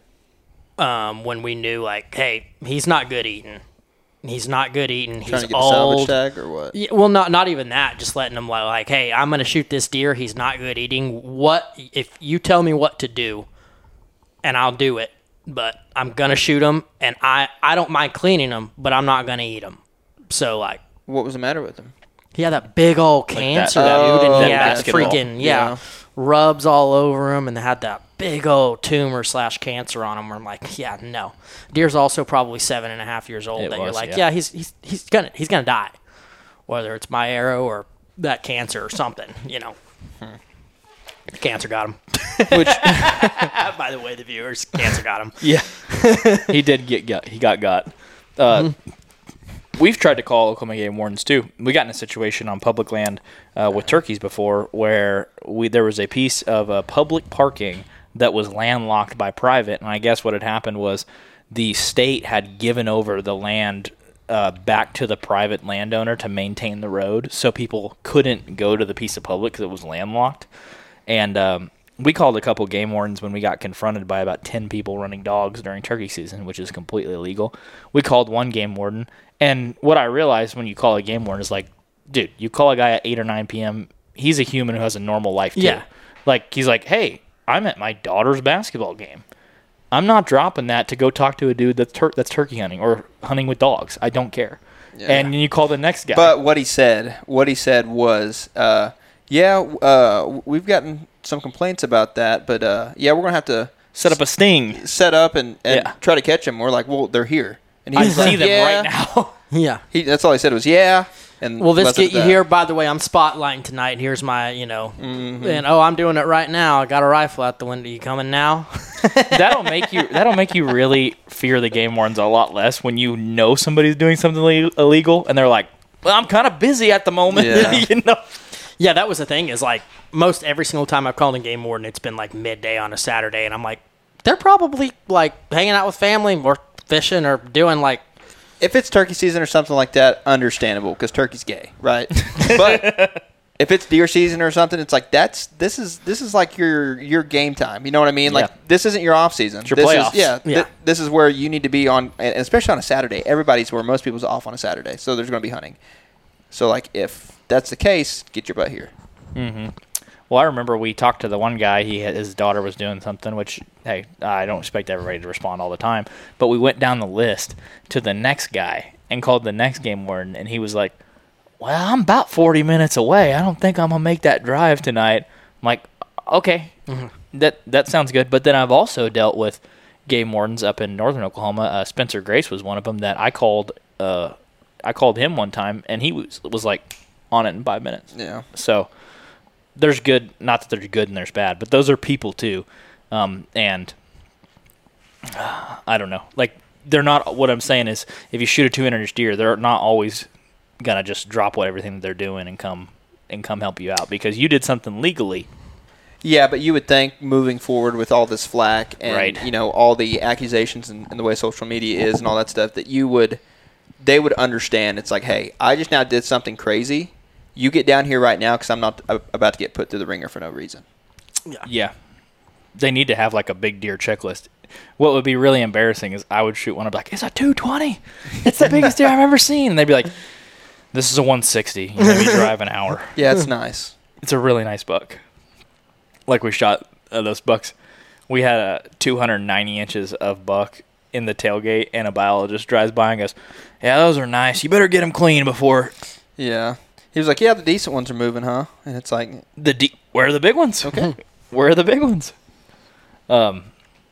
Um, when we knew, like, hey, he's not good eating. He's not good eating. trying He's to get a salvage old. tag or what? Yeah, well, not not even that. Just letting him like, like, hey, I'm gonna shoot this deer. He's not good eating. What if you tell me what to do, and I'll do it. But I'm gonna shoot him, and I I don't mind cleaning him, but I'm not gonna eat him. So like, What was the matter with him? he had that big old cancer, that- dude, and Oh, he had basketball. freaking yeah, Yeah. rubs all over him, and had that big old tumor slash cancer on him. Where I'm like, yeah, no. Deer's also probably seven and a half years old. It that you're was, like, yeah. yeah, he's he's he's gonna he's gonna die, whether it's my arrow or that cancer or something, you know. The cancer got him. Which By the way, the viewers, cancer got him. Yeah, he did get got. He got got. Uh, Mm-hmm. We've tried to call Oklahoma game wardens too. We got in a situation on public land uh, with turkeys before, where we there was a piece of uh, public parking that was landlocked by private, and I guess what had happened was the state had given over the land uh, back to the private landowner to maintain the road, so people couldn't go to the piece of public because it was landlocked. And um, we called a couple game wardens when we got confronted by about ten people running dogs during turkey season, which is completely illegal. We called one game warden, and what I realized when you call a game warden is like, dude, you call a guy at eight or nine p.m., he's a human who has a normal life too. Yeah. Like, he's like, hey, I'm at my daughter's basketball game. I'm not dropping that to go talk to a dude that's, tur- that's turkey hunting or hunting with dogs. I don't care. And you call the next guy. But what he said, what he said was, uh, yeah, uh, we've gotten some complaints about that, but uh, yeah, we're gonna have to set up a sting. set up and, and Yeah. try to catch them. We're like, well, they're here, and I he's see like, them yeah. right now. Yeah. He, that's all he said was yeah. And Will this left it get at you that. here? By the way, I'm spotlighting tonight. And here's my, you know, Mm-hmm. and oh, I'm doing it right now. I got a rifle out the window. You coming now? that'll make you that'll make you really fear the game wardens a lot less when you know somebody's doing something le- illegal and they're like, well, I'm kind of busy at the moment. Yeah. you know. Yeah, that was the thing. Is like most every single time I've called a game warden, it's been like midday on a Saturday, and I'm like, they're probably like hanging out with family or fishing or doing like. If it's turkey season or something like that, understandable because turkey's gay, right? But if it's deer season or something, it's like that's this is this is like your your game time. You know what I mean? Like Yeah. this isn't your off season. your this playoffs. Is, yeah, Yeah. Th- this is where you need to be on, and especially on a Saturday. Everybody's where most people's off on a Saturday, so there's going to be hunting. So like if that's the case, get your butt here. Well, I remember we talked to the one guy. He had, his daughter was doing something, which hey, I don't expect everybody to respond all the time. But we went down the list to the next guy and called the next game warden, and he was like, "Well, I'm about forty minutes away. I don't think I'm gonna make that drive tonight." I'm like, "Okay, that that sounds good." But then I've also dealt with game wardens up in northern Oklahoma. Uh, Spencer Grace was one of them that I called. Uh, I called him one time, and he was was like on it in five minutes. Yeah. So there's good, not that there's good and there's bad, but those are people too. Um, and uh, I don't know. Like, they're not, what I'm saying is, if you shoot a two hundred inch deer, they're not always going to just drop what everything that they're doing and come and come help you out because you did something legally. Yeah, but you would think moving forward with all this flack and Right. you know all the accusations and, and the way social media is and all that stuff that you would they would understand. It's like, hey, I just now did something crazy. You get down here right now because I'm not a- about to get put through the ringer for no reason. Yeah. They need to have like a big deer checklist. What would be really embarrassing is I would shoot one, I'd be like, it's a two twenty. It's the biggest deer I've ever seen. And they'd be like, this is a one sixty. You made me drive an hour. Yeah, it's nice. It's a really nice buck. Like we shot uh, those bucks. We had uh, two hundred ninety inches of buck in the tailgate, and a biologist drives by and goes, "Yeah, those are nice. You better get them clean before Yeah. He was like, yeah, the decent ones are moving, huh? And it's like, the de- where are the big ones? Okay. Where are the big ones?" Um.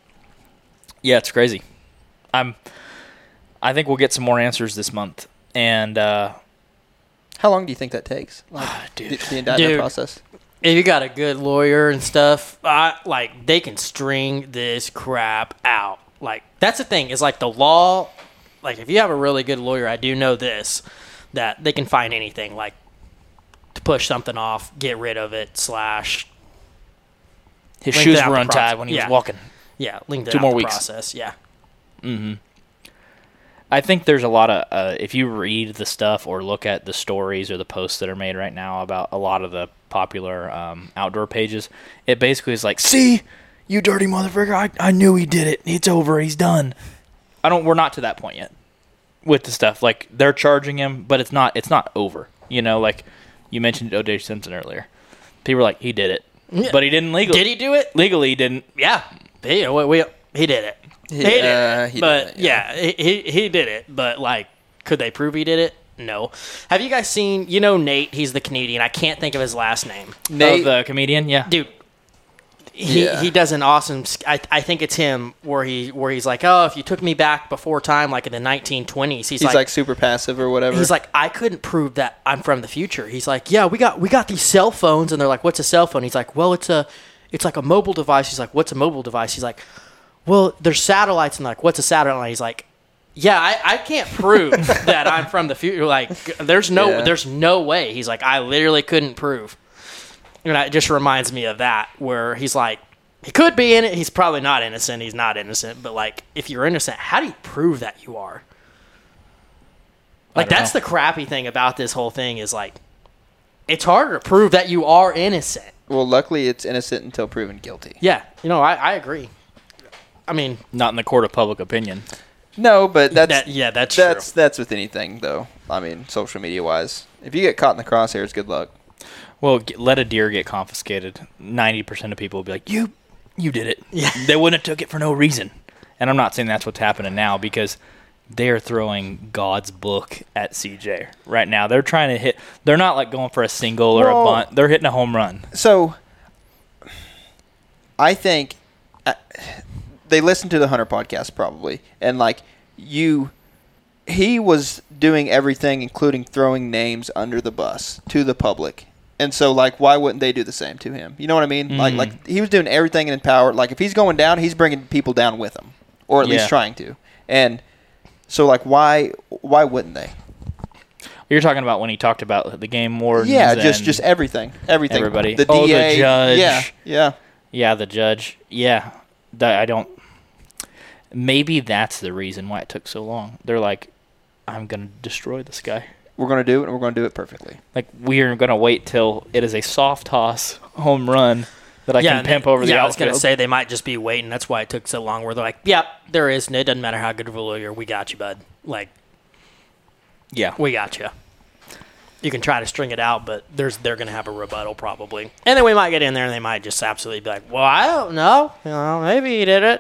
Yeah, it's crazy. I'm. I think we'll get some more answers this month, and uh, how long do you think that takes? Like, dude. the, the indictment Dude. process. If you got a good lawyer and stuff, I, like they can string this crap out. Like that's the thing is like the law. Like if you have a really good lawyer, I do know this that they can find anything like to push something off, get rid of it, slash. his Lengthen shoes out were the untied process. when he Yeah. was walking. Yeah, lengthen Two out more the weeks. process. Yeah. Mm-hmm. I think there's a lot of uh, if you read the stuff or look at the stories or the posts that are made right now about a lot of the popular um, outdoor pages, it basically is like, "See, you dirty motherfucker! I, I knew he did it. It's over. He's done." I don't. We're not to that point yet with the stuff. Like they're charging him, but it's not. It's not over. You know, like you mentioned O J Simpson earlier. People are like, "He did it," Yeah. but he didn't legally. Did he do it? Legally, he didn't. Yeah. He, we, we, he did it. He did Yeah, it. he did but it, yeah, he, he he did it. But like, could they prove he did it? No. Have you guys seen? You know Nate? He's the Canadian. I can't think of his last name. Nate, Oh, the comedian. Yeah. Dude, he Yeah. he does an awesome. sk- I I think it's him where he where he's like, oh, if you took me back before time, like in the nineteen twenties, he's, he's like, like, super passive or whatever. he's like, I couldn't prove that I'm from the future. He's like, yeah, we got we got these cell phones, and they're like, what's a cell phone? He's like, well, it's a it's like a mobile device. He's like, what's a mobile device? He's like, well, there's satellites, and like, what's a satellite? He's like, yeah, I, I can't prove that I'm from the future. Like, there's no Yeah. there's no way. He's like, I literally couldn't prove. And it just reminds me of that, where he's like, he could be in it. He's probably not innocent. He's not innocent. But like, if you're innocent, how do you prove that you are? Like, don't that's know. the crappy thing about this whole thing is like, it's harder to prove that you are innocent. well, luckily it's innocent until proven guilty. Yeah, you know, I, I agree. I mean, Not in the court of public opinion. No, but that's that, yeah, that's that's true. that's with anything though. I mean, social media wise, if you get caught in the crosshairs, good luck. Well, g- let a deer get confiscated. Ninety percent of people will be like, "You, you did it." Yeah. They wouldn't have took it for no reason. And I'm not saying that's what's happening now because they're throwing God's book at C J right now. They're trying to hit. They're not like going for a single or Well- a bunt. They're hitting a home run. So, I think uh, they listened to the Hunter podcast probably, and like you, he was doing everything, including throwing names under the bus to the public. And so, like, why wouldn't they do the same to him? You know what I mean? Like, Mm. like he was doing everything in power. Like, if he's going down, he's bringing people down with him, or at Yeah. least trying to. And so, like, why, why wouldn't they? You're talking about when he talked about the game wardens. Yeah, just and- just everything, everything. Everybody. The Oh, the D A, judge. Yeah, yeah. Yeah, the judge. Yeah, That- I don't. Maybe that's the reason why it took so long. They're like, I'm gonna destroy this guy. We're gonna do it, and we're gonna do it perfectly. Like we're gonna wait till it is a soft toss home run that I can and pimp they- over the yeah, I was outfield. gonna say they might just be waiting. That's why it took so long. Where they're like, "Yep, there is. And it doesn't matter how good of a lawyer we got you, bud. Like, yeah, we got you. You can try to string it out, but there's they're gonna have a rebuttal probably, and then we might get in there and they might just absolutely be like, "Well, I don't know. You know, maybe he did it."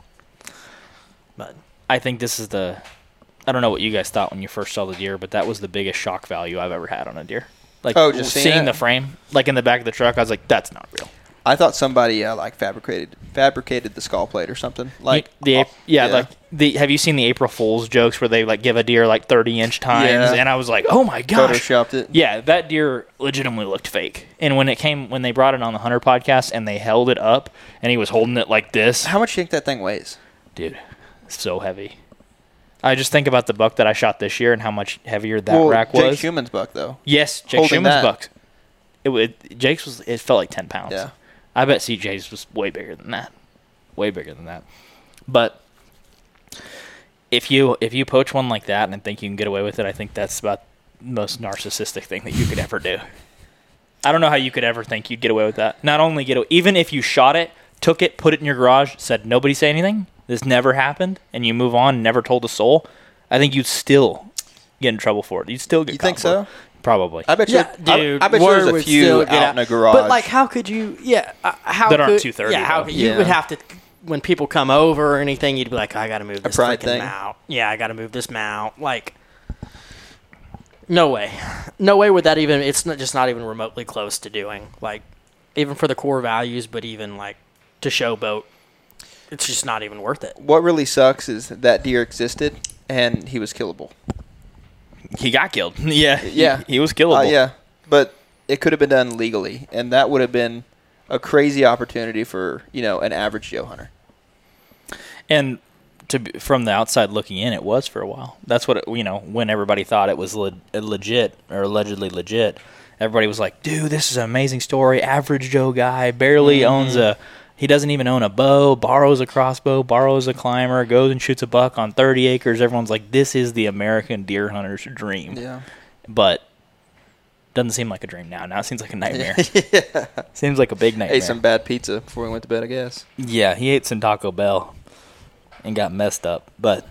But I think this is the. I don't know what you guys thought when you first saw the deer, but that was the biggest shock value I've ever had on a deer. Like Oh, just seeing seeing it? the frame, like in the back of the truck, I was like, "That's not real." I thought somebody uh, like fabricated fabricated the skull plate or something. Like the oh, yeah, like the have you seen the April Fool's jokes where they like give a deer like thirty inch times? Yeah. And I was like, oh my gosh, photoshopped it. yeah, that deer legitimately looked fake. And when it came when they brought it on the Hunter podcast and they held it up and he was holding it like this, How much do you think that thing weighs? dude, so heavy. I just think about the buck that I shot this year and how much heavier that well, rack Jake was. Schumann's buck though. Yes, Jake holding Schumann's that. buck. It would Jake's was it felt like ten pounds. Yeah. I bet C J's was way bigger than that. Way bigger than that. But if you if you poach one like that and think you can get away with it, I think that's about the most narcissistic thing that you could ever do. I don't know how you could ever think you'd get away with that. Not only get away, even if you shot it, took it, put it in your garage, said nobody say anything, this never happened, and you move on, never told a soul, I think you'd still get in trouble for it. You'd still get You caught think for so? it. Probably. I bet you. yeah, dude, I, I bet you word there's a would few still out get in a garage. But like, how could you? Yeah, uh, how That aren't could, two thirty, Yeah, how though. you Yeah. would have to. when people come over or anything, you'd be like, I got to move this pride freaking thing. mount. Yeah, I got to move this mount. Like, no way. No way would that even, it's not, just not even remotely close to doing. Like, even for the core values, but even, like, to showboat, it's just not even worth it. What really sucks is that deer existed, and he was killable. He got killed. yeah. Yeah. He, he was killable. Uh, yeah, but it could have been done legally, and that would have been a crazy opportunity for, you know, an average Joe hunter. And to be, from the outside looking in, it was for a while. That's what, it, you know, when everybody thought it was le- legit or allegedly legit, everybody was like, dude, this is an amazing story. Average Joe guy, barely mm-hmm. owns a, he doesn't even own a bow, borrows a crossbow, borrows a climber, goes and shoots a buck on thirty acres. Everyone's like, this is the American deer hunter's dream. Yeah. But doesn't seem like a dream now. Now it seems like a nightmare. yeah. Seems like a big nightmare. Ate some bad pizza before we went to bed, I guess. Yeah, he ate some Taco Bell and got messed up. But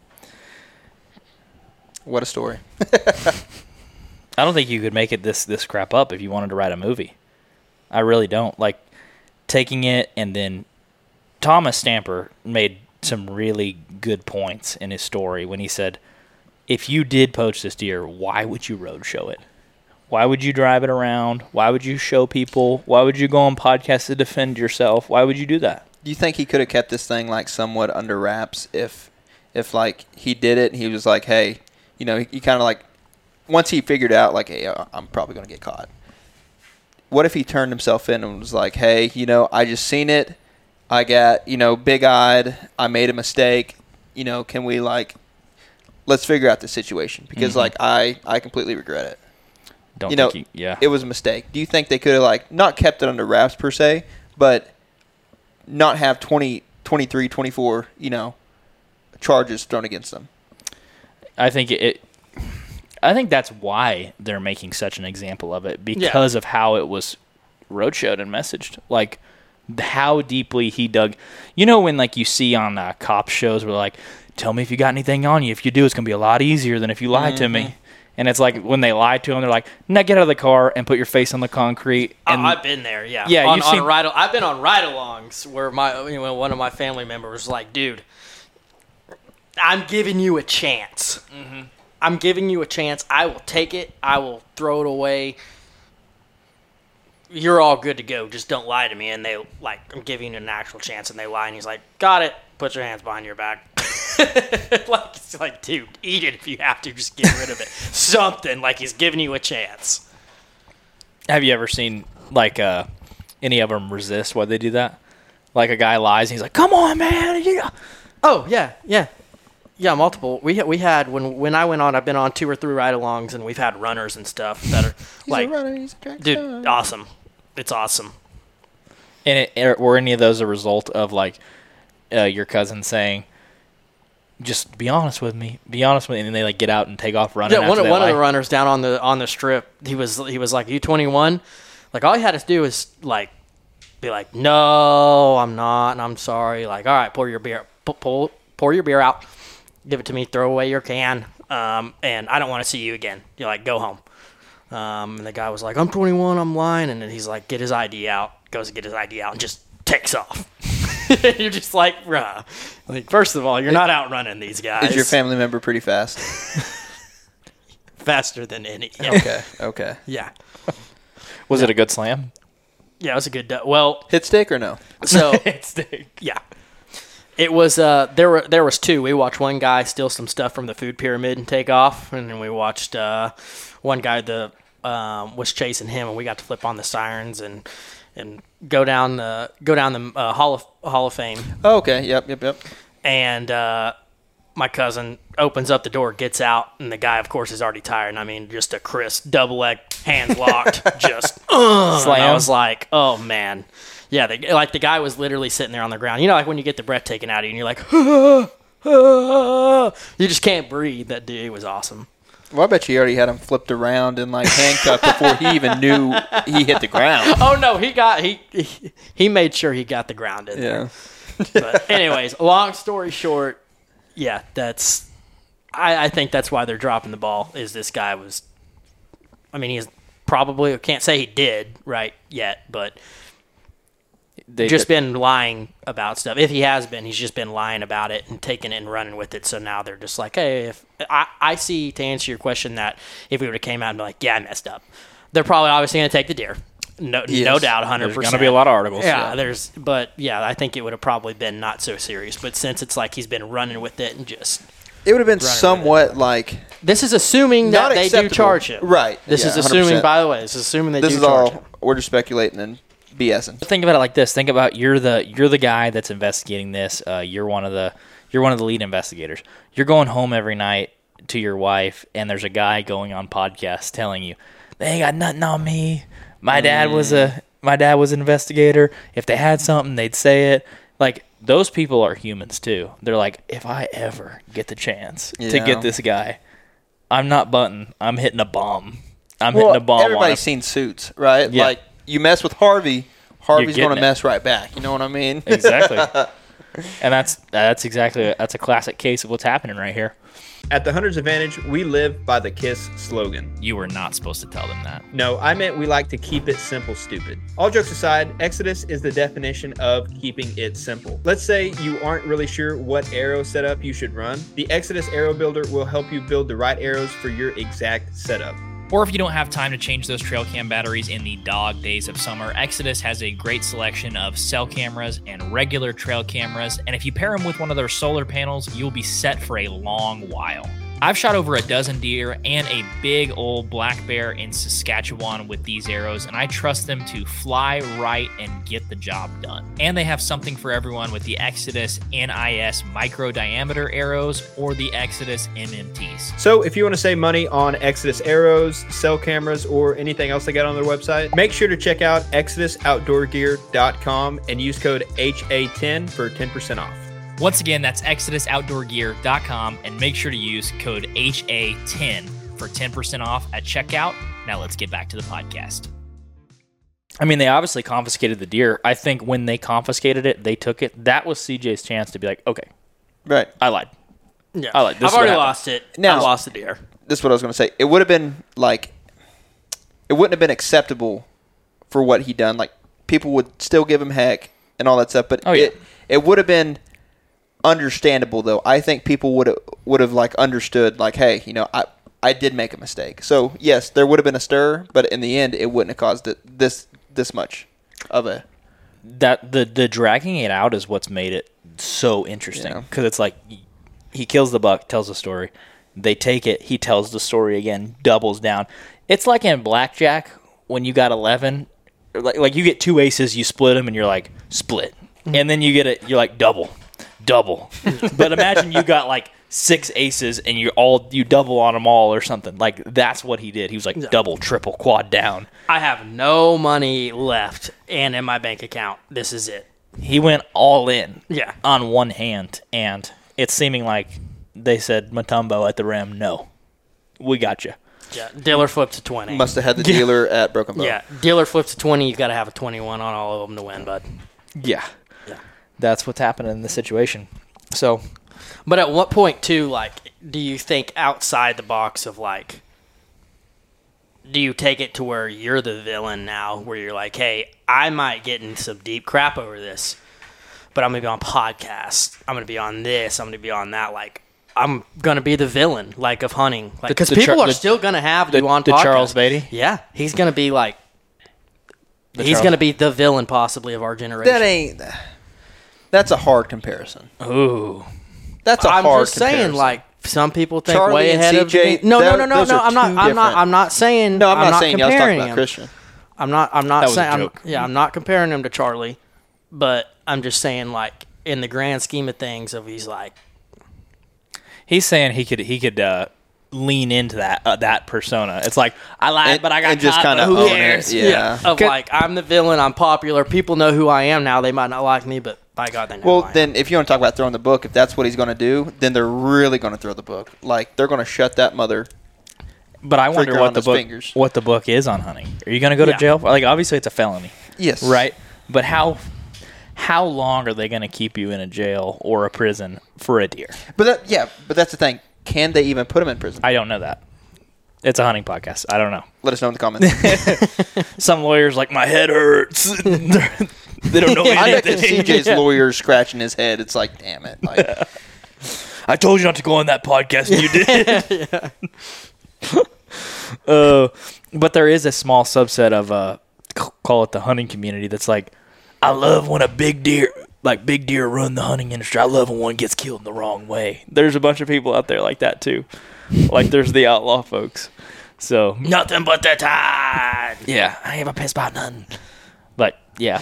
what a story. I don't think you could make it this this crap up if you wanted to write a movie. I really don't. Like, taking it and then Thomas Stamper made some really good points in his story when he said, if you did poach this deer, why would you road show it? Why would you drive it around? Why would you show people? Why would you go on podcasts to defend yourself? Why would you do that? Do you think he could have kept this thing like somewhat under wraps if, if like he did it and he was like, hey, you know, he, he kind of like, once he figured out like, hey, I'm probably going to get caught. What if he turned himself in and was like, hey, you know, I just seen it. I got, you know, big-eyed. I made a mistake. You know, can we, like, let's figure out the situation. Because, mm-hmm. like, I, I completely regret it. Don't you know, think you, yeah. It was a mistake. Do you think they could have, like, not kept it under wraps per se, but not have twenty, twenty-three, twenty-four, you know, charges thrown against them? I think it, it I think that's why they're making such an example of it, because yeah. of how it was roadshowed and messaged. Like, how deeply he dug. You know when, like, you see on uh, cop shows where, like, tell me if you got anything on you. If you do, it's going to be a lot easier than if you lie mm-hmm. to me. And it's like when they lie to him, they're like, "Now get out of the car and put your face on the concrete." And I've been there, yeah. Yeah, on, you've on seen. Ride, I've been on ride-alongs where my, you know, one of my family members was like, "Dude, I'm giving you a chance. Mm-hmm. I'm giving you a chance. I will take it. I will throw it away. You're all good to go. Just don't lie to me." And they, like, I'm giving you an actual chance, and they lie. And he's like, "Got it. Put your hands behind your back." Like, it's like, dude, eat it if you have to. Just get rid of it. Something like he's giving you a chance. Have you ever seen, like, uh, any of them resist why they do that? Like, a guy lies and he's like, "Come on, man." Yeah. Oh yeah, yeah. Yeah, multiple. We we had when when I went on, I've been on two or three ride-alongs, and we've had runners and stuff that are he's like, a runner, he's a track dude, star. awesome. It's awesome. And it, were any of those a result of, like, uh, your cousin saying, "Just be honest with me, be honest with me," and then they, like, get out and take off running? Yeah, one after of they one lie? of the runners down on the on the strip, he was he was like, "You twenty-one?" Like, all he had to do is, like, be like, "No, I'm not, and I'm sorry." Like, all right, pour your beer, pull, pull, pour your beer out. Give it to me, throw away your can, um, and I don't want to see you again. You're like, go home. Um, and the guy was like, "I'm twenty-one, I'm lying." And then he's like, get his I D out, goes to get his I D out, and just takes off. You're just like, bruh. Like, first of all, you're not outrunning these guys. Is your family member pretty fast? Faster than any. Yeah. Okay, okay. Yeah. Was yeah. it a good slam? Yeah, it was a good, du- well. Hit stick or no? So, Hit stick. Yeah. It was uh there were there was two. We watched one guy steal some stuff from the food pyramid and take off, and then we watched uh one guy the um was chasing him, and we got to flip on the sirens and and go down the go down the uh, Hall of Hall of Fame. Oh, okay. Yep, yep, yep. And uh, my cousin opens up the door, gets out, and the guy, of course, is already tired. And I mean, just a crisp double leg, hands locked, just uh, Slam. And I was like, oh man. Yeah, the, like the guy was literally sitting there on the ground. You know, like when you get the breath taken out of you and you're like, ah, ah, you just can't breathe. That dude was awesome. Well, I bet you already had him flipped around and, like, handcuffed before he even knew he hit the ground. Oh, no, he got, he he, he made sure he got the ground in there. Yeah. But anyways, long story short, yeah, that's, I, I think that's why they're dropping the ball, is this guy was, I mean, he's probably, can't say he did right yet, but They just did- been lying about stuff. If he has been, he's just been lying about it and taking it and running with it. So now they're just like, hey, if I, I see, to answer your question, that if we would have came out and been like, yeah, I messed up, they're probably obviously going to take the deer. No, Yes. no doubt, one hundred There's percent. going to be a lot of articles. Yeah, there's, but yeah, I think it would have probably been not so serious. But since it's like he's been running with it and just, It would have been with somewhat like this is assuming that not they acceptable. do charge him. Right. This Yeah, is one hundred assuming, percent. by the way, this is assuming they This do is charge all him. we're just speculating and BSing. Think about it like this. Think about you're the you're the guy that's investigating this. Uh, you're one of the you're one of the lead investigators. You're going home every night to your wife, and there's a guy going on podcasts telling you they ain't got nothing on me. My dad was a my dad was an investigator. If they had something, they'd say it. Like those people are humans too. They're like, if I ever get the chance to Yeah. get this guy, I'm not bunting. I'm hitting a bomb. I'm Well, hitting a bomb. on him. everybody's seen Suits, right? Yeah. Like you mess with Harvey, Harvey's getting going to it. mess right back. You know what I mean? Exactly. And that's that's exactly that's a classic case of what's happening right here. At the Hunter's Advantage, we live by the KISS slogan. You were not supposed to tell them that. No, I meant we like to keep it simple, stupid. All jokes aside, Exodus is the definition of keeping it simple. Let's say you aren't really sure what arrow setup you should run. The Exodus Arrow Builder will help you build the right arrows for your exact setup. Or if you don't have time to change those trail cam batteries in the dog days of summer, Exodus has a great selection of cell cameras and regular trail cameras, and if you pair them with one of their solar panels, you'll be set for a long while. I've shot over a dozen deer and a big old black bear in Saskatchewan with these arrows, and I trust them to fly right and get the job done. And they have something for everyone with the Exodus N I S micro diameter arrows or the Exodus M M Ts. So if you want to save money on Exodus arrows, cell cameras, or anything else they got on their website, make sure to check out exodus outdoor gear dot com and use code H A ten for ten percent off. Once again, that's exodus outdoor gear dot com, and make sure to use code H A ten for ten percent off at checkout. Now let's get back to the podcast. I mean, they obviously confiscated the deer. I think when they confiscated it, they took it. That was C J's chance to be like, okay, Right. I lied. Yeah, I like- this I've is what already happened. lost it. Now- I lost the deer. This is what I was going to say. It would have been like, it wouldn't have been acceptable for what he done. Like people would still give him heck and all that stuff, but Oh, yeah. it it would have been understandable though. I think people would have would have like understood like, hey, you know, I I did make a mistake. So yes, there would have been a stir, but in the end, it wouldn't have caused it this this much of a. That the the dragging it out is what's made it so interesting Yeah. because it's like he kills the buck, tells the story. They take it, he tells the story again, doubles down. It's like in blackjack when you got eleven, like like you get two aces, you split them, and you're like split, and then you get it, you're like double, double. But imagine you got like six aces and you all you double on them all or something. Like that's what he did. He was like double, triple, quad down. I have no money left, and in my bank account, this is it. He went all in. Yeah. On one hand, and it's seeming like they said Matumbo at the rim, no, we got you. Yeah, dealer flipped to twenty. Must have had the dealer at Broken Bow. Yeah, dealer flips to twenty. You got to have a twenty-one on all of them to win, bud. Yeah. Yeah. That's what's happening in this situation. So, But at what point, too, like, do you think outside the box of, like, do you take it to where you're the villain now, where you're like, hey, I might get in some deep crap over this, but I'm going to be on podcasts. I'm going to be on this. I'm going to be on that. Like, I'm going to be the villain, like, of hunting. Like, because the people Char- are the- still going to have the, you on the podcasts. Charles Beatty? Yeah, he's going to be, like, The he's Charles- going to be the villain, possibly, of our generation. That ain't. That's a hard comparison. Ooh. That's a I'm hard just saying, comparison. like, some people think Charlie way and ahead of C J, the game. No, no, that- no, no, those no. are I'm not. two I'm not. different- I'm not saying. No, I'm, not, not saying. I was talking comparing about him. Christian. I'm not. I'm not That was a saying. I'm, joke. yeah, I'm not comparing him to Charlie, but I'm just saying, like, in the grand scheme of things, of he's like, He's saying he could he could uh, lean into that uh, that persona. It's like I lied, And- but I got and just caught, kinda but who own it, cares? yeah. of Could- like, I'm the villain. I'm popular. People know who I am now. They might not like me, but by God, they know. Well, who I am. then, if you want to talk about throwing the book, if that's what he's going to do, then they're really going to throw the book. Like they're going to shut that mother. But I wonder Freak what around the his book fingers. what the book is on hunting. Are you going to go to Yeah. jail? Like obviously it's a felony, Yes. right? But how how long are they going to keep you in a jail or a prison for a deer? But that, yeah, but that's the thing. Can they even put him in prison? I don't know that. It's a hunting podcast. I don't know. Let us know in the comments. Some lawyers like my head hurts. They don't know I bet anything. C J's lawyer's scratching his head. It's like, damn it. Like, I told you not to go on that podcast, and you did. uh, but there is a small subset of, uh, c- call it the hunting community, that's like, I love when a big deer, like big deer run the hunting industry. I love when one gets killed in the wrong way. There's a bunch of people out there like that, too. Like, there's the outlaw folks. So nothing but the tide. Yeah, I ain't a piss about nothing. But, yeah.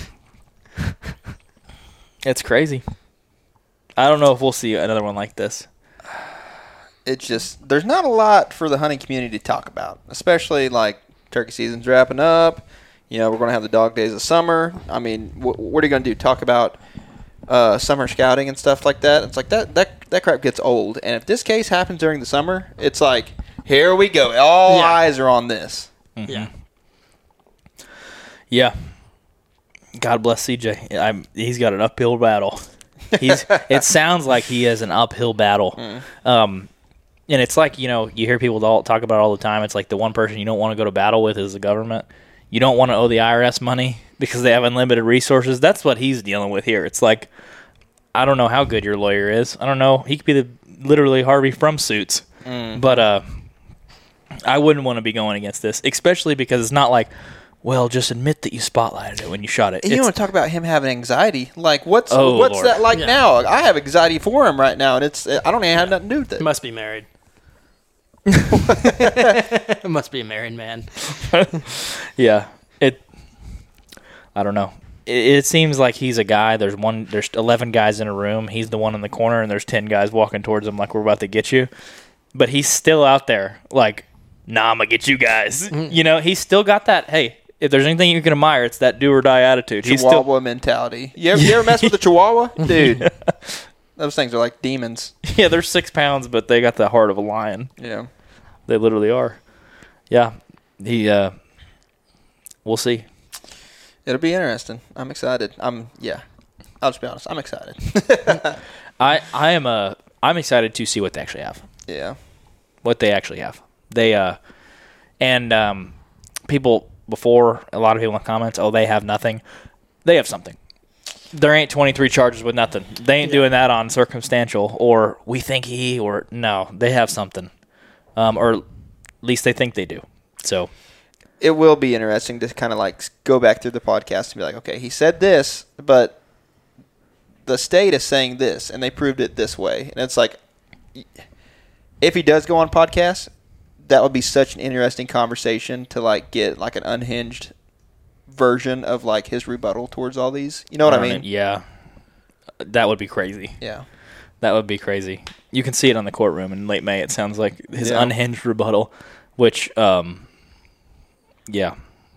It's crazy. I don't know if we'll see another one like this. it's just, there's not a lot for the hunting community to talk about, especially like turkey season's wrapping up. You know, we're going to have the dog days of summer. I mean, wh- what are you going to do? Talk about uh, summer scouting and stuff like that? It's like that, that, that crap gets old. And if this case happens during the summer, it's like, here we go. All Yeah. eyes are on this. Mm-hmm. Yeah. Yeah. God bless C J. I'm, he's got an uphill battle. He's. It sounds like he has an uphill battle. Mm. Um, and it's like, you know, you hear people all, talk about it all the time. It's like the one person you don't want to go to battle with is the government. You don't want to owe the I R S money because they have unlimited resources. That's what he's dealing with here. It's like, I don't know how good your lawyer is. I don't know. He could be the literally Harvey from Suits. Mm. But uh, I wouldn't want to be going against this, especially because it's not like, well, just admit that you spotlighted it when you shot it. And you It's- want to talk about him having anxiety? Like, what's Oh, what's Lord. that like Yeah. now? I have anxiety for him right now, and it's I don't even have nothing to do with it. He must be married. Must be a married man. Yeah, it. I don't know. It, it seems like he's a guy. There's one. There's eleven guys in a room. He's the one in the corner, and there's ten guys walking towards him like we're about to get you. But he's still out there, like, nah, I'm gonna get you guys. You know, he's still got that. Hey, if there's anything you can admire, it's that do or die attitude. He's Chihuahua still. mentality. You ever, you ever mess with a Chihuahua, dude? Those things are like demons. Yeah, they're six pounds, but they got the heart of a lion. Yeah. They literally are. Yeah, he. uh We'll see. It'll be interesting. I'm excited. I'm yeah. I'll just be honest. I'm excited. I I am uh I'm excited to see what they actually have. Yeah. What they actually have. They uh and um people before, a lot of people in the comments, oh, they have nothing. They have something. There ain't twenty-three charges with nothing. They ain't doing that on circumstantial or we think he or no. They have something, um, or at least they think they do. So It will be interesting to kind of like go back through the podcast and be like, okay, he said this, but the state is saying this, and they proved it this way. And it's like, if he does go on podcast, that would be such an interesting conversation to like get like an unhinged version of like his rebuttal towards all these. You know what I mean? Yeah, that would be crazy. Yeah. That would be crazy. You can see it on the courtroom in late May. It sounds like his Yeah. unhinged rebuttal, which, um, yeah,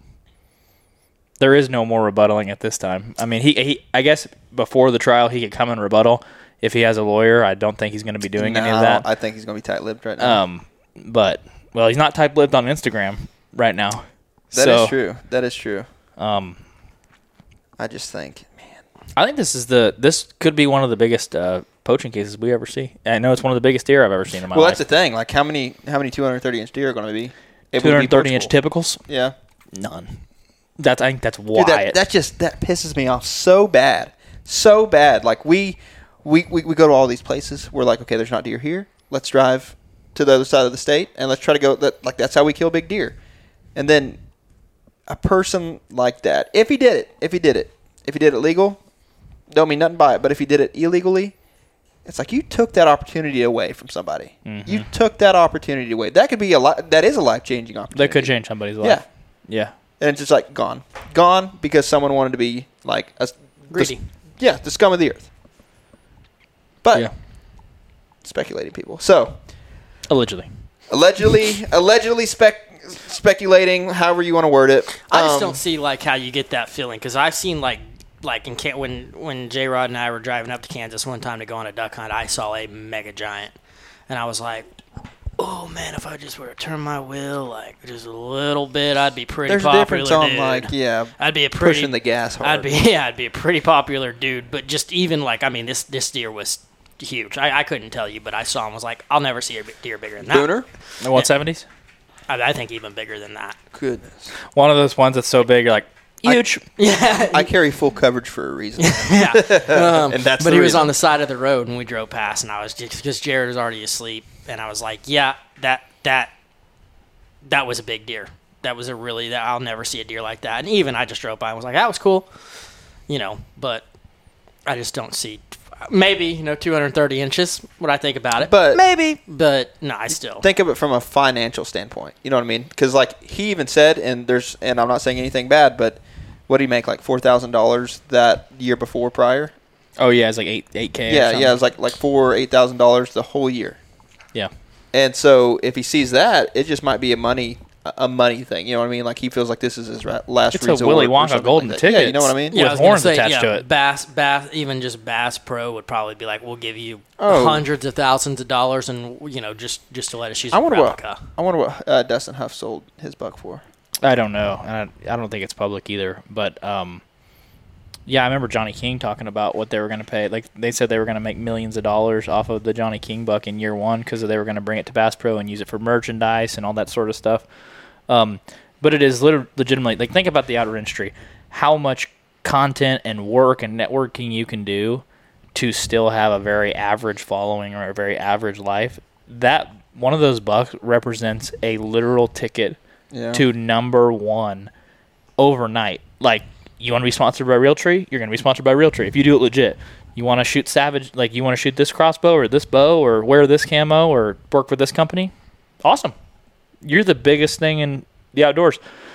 there is no more rebuttaling at this time. I mean, he, he, I guess before the trial he could come and rebuttal if he has a lawyer. I don't think he's going to be doing any of No, that. I think he's going to be tight-lipped right now. Um, but well, he's not type-lipped on Instagram right now. That is so, true. That is true. Um, I just think, man. I think this is the this could be one of the biggest uh, poaching cases we ever see. I know it's one of the biggest deer I've ever seen in my Well, life. that's the thing. Like, how many how many two hundred thirty inch deer are going to be? able to two be hundred thirty inch poachable? typicals? Yeah. None. That's I think that's why Dude, that, it- that just that pisses me off so bad, so bad. Like we, we, we, we go to all these places. We're like, okay, there's not deer here. Let's drive to the other side of the state and let's try to go. That, like that's how we kill big deer. And then a person like that, if he did it, if he did it, if he did it legal, don't mean nothing by it. But if he did it illegally, it's like you took that opportunity away from somebody. Mm-hmm. You took that opportunity away. That could be a li- that is a life changing opportunity. that could change somebody's life. Yeah. Yeah. And it's just like gone, gone because someone wanted to be like a Greedy. The, yeah, the scum of the earth. But Yeah. speculating people. So Allegedly. allegedly, allegedly spec speculating, however you want to word it. I just Um, don't see like how you get that feeling because I've seen like like in Can- when when J Rod and I were driving up to Kansas one time to go on a duck hunt, I saw a mega giant, and I was like, oh man, if I just were to turn my wheel like just a little bit, I'd be pretty There's a popular. difference on dude. like yeah, I'd be a pretty pushing the gas hard. I'd be yeah, I'd be a pretty popular dude. But just even like I mean, this this deer was huge. I, I couldn't tell you, but I saw him. Was like, I'll never see a big deer bigger than that. Booner. The one seventies? I, I think even bigger than that. Goodness. One of those ones that's so big, you're like, Huge. Yeah, I carry full coverage for a reason. yeah. Um, And that's but the he was reason. on the side of the road and we drove past, and I was just because Jared was already asleep, and I was like, yeah, that that that was a big deer. That was a really that I'll never see a deer like that. And even I just drove by and was like, that was cool, you know. But I just don't see. Maybe, you know, two hundred thirty inches, what I think about it. But- maybe, but no, I still. Think of it from a financial standpoint. You know what I mean? Because like he even said, and there's, and I'm not saying anything bad, but what did he make, like four thousand dollars that year before prior? Oh yeah, it's like eight eight k. Yeah, yeah, it was like like four or eight thousand dollars the whole year. Yeah. And so if he sees that, it just might be a money a money thing. You know what I mean? Like he feels like this is his ra- last. It's a resort Willy or Wonka something golden like that. Yeah, ticket. you know what I mean? Yeah, with I was gonna horns say, attached yeah, to it. Bass, Bass, even just Bass Pro would probably be like, we'll give you Oh. hundreds of thousands of dollars, and you know, just just to let us use I a wonder what replica. I wonder what uh, Dustin Huff sold his buck for. I don't know. And I, I don't think it's public either. But um, yeah, I remember Johnny King talking about what they were going to pay. Like they said they were going to make millions of dollars off of the Johnny King buck in year one because they were going to bring it to Bass Pro and use it for merchandise and all that sort of stuff. Um, but it is lit- legitimately like think about the outdoor industry, how much content and work and networking you can do to still have a very average following or a very average life. That one of those bucks represents a literal ticket Yeah. to number one overnight. Like, you want to be sponsored by Realtree? You're going to be sponsored by Realtree. If you do it legit, you want to shoot Savage, like you want to shoot this crossbow or this bow or wear this camo or work for this company, awesome. You're the biggest thing in the outdoors.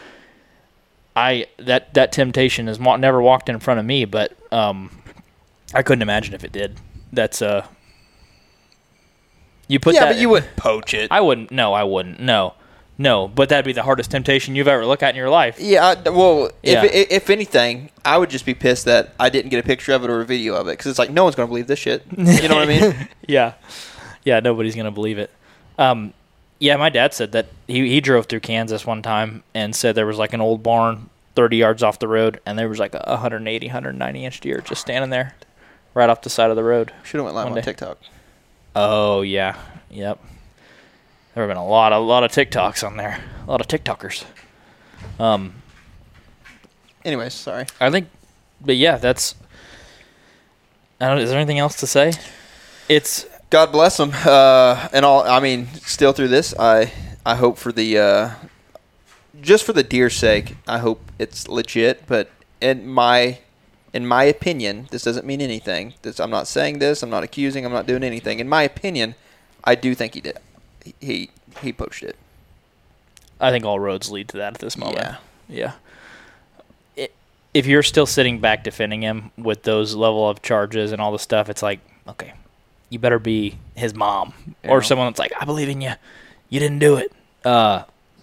I that that temptation has wa- never walked in front of me, but um, I couldn't imagine if it did. That's uh, you put yeah, that. but you wouldn't poach it. I wouldn't. No, I wouldn't. No, no. But that'd be the hardest temptation you've ever looked at in your life. Yeah, I, well, Yeah. if if if anything, I would just be pissed that I didn't get a picture of it or a video of it because it's like no one's going to believe this shit. You know what I mean? Yeah, yeah. Nobody's gonna believe it. Um, yeah, my dad said that he he drove through Kansas one time and said there was like an old barn thirty yards off the road, and there was like a one hundred eighty, one hundred ninety inch deer just standing there, right off the side of the road. Should have went live One on day. TikTok. Oh yeah, yep. There have been a lot, a lot of TikToks on there, a lot of TikTokers. Um, Anyways, sorry. I think, but yeah, that's. I don't. Is there anything else to say? It's God bless them. Uh, and all. I mean, still through this, I I hope for the uh, just for the deer's sake, I hope it's legit. But in my in my opinion, this doesn't mean anything. This I'm not saying this. I'm not accusing. I'm not doing anything. In my opinion, I do think he did. He he poached it. I think all roads lead to that at this moment. Yeah. Yeah. I if you're still sitting back defending him with those level of charges and all the stuff, it's like, okay, you better be his mom or Yeah. someone that's like, I believe in you. You didn't do it. Uh,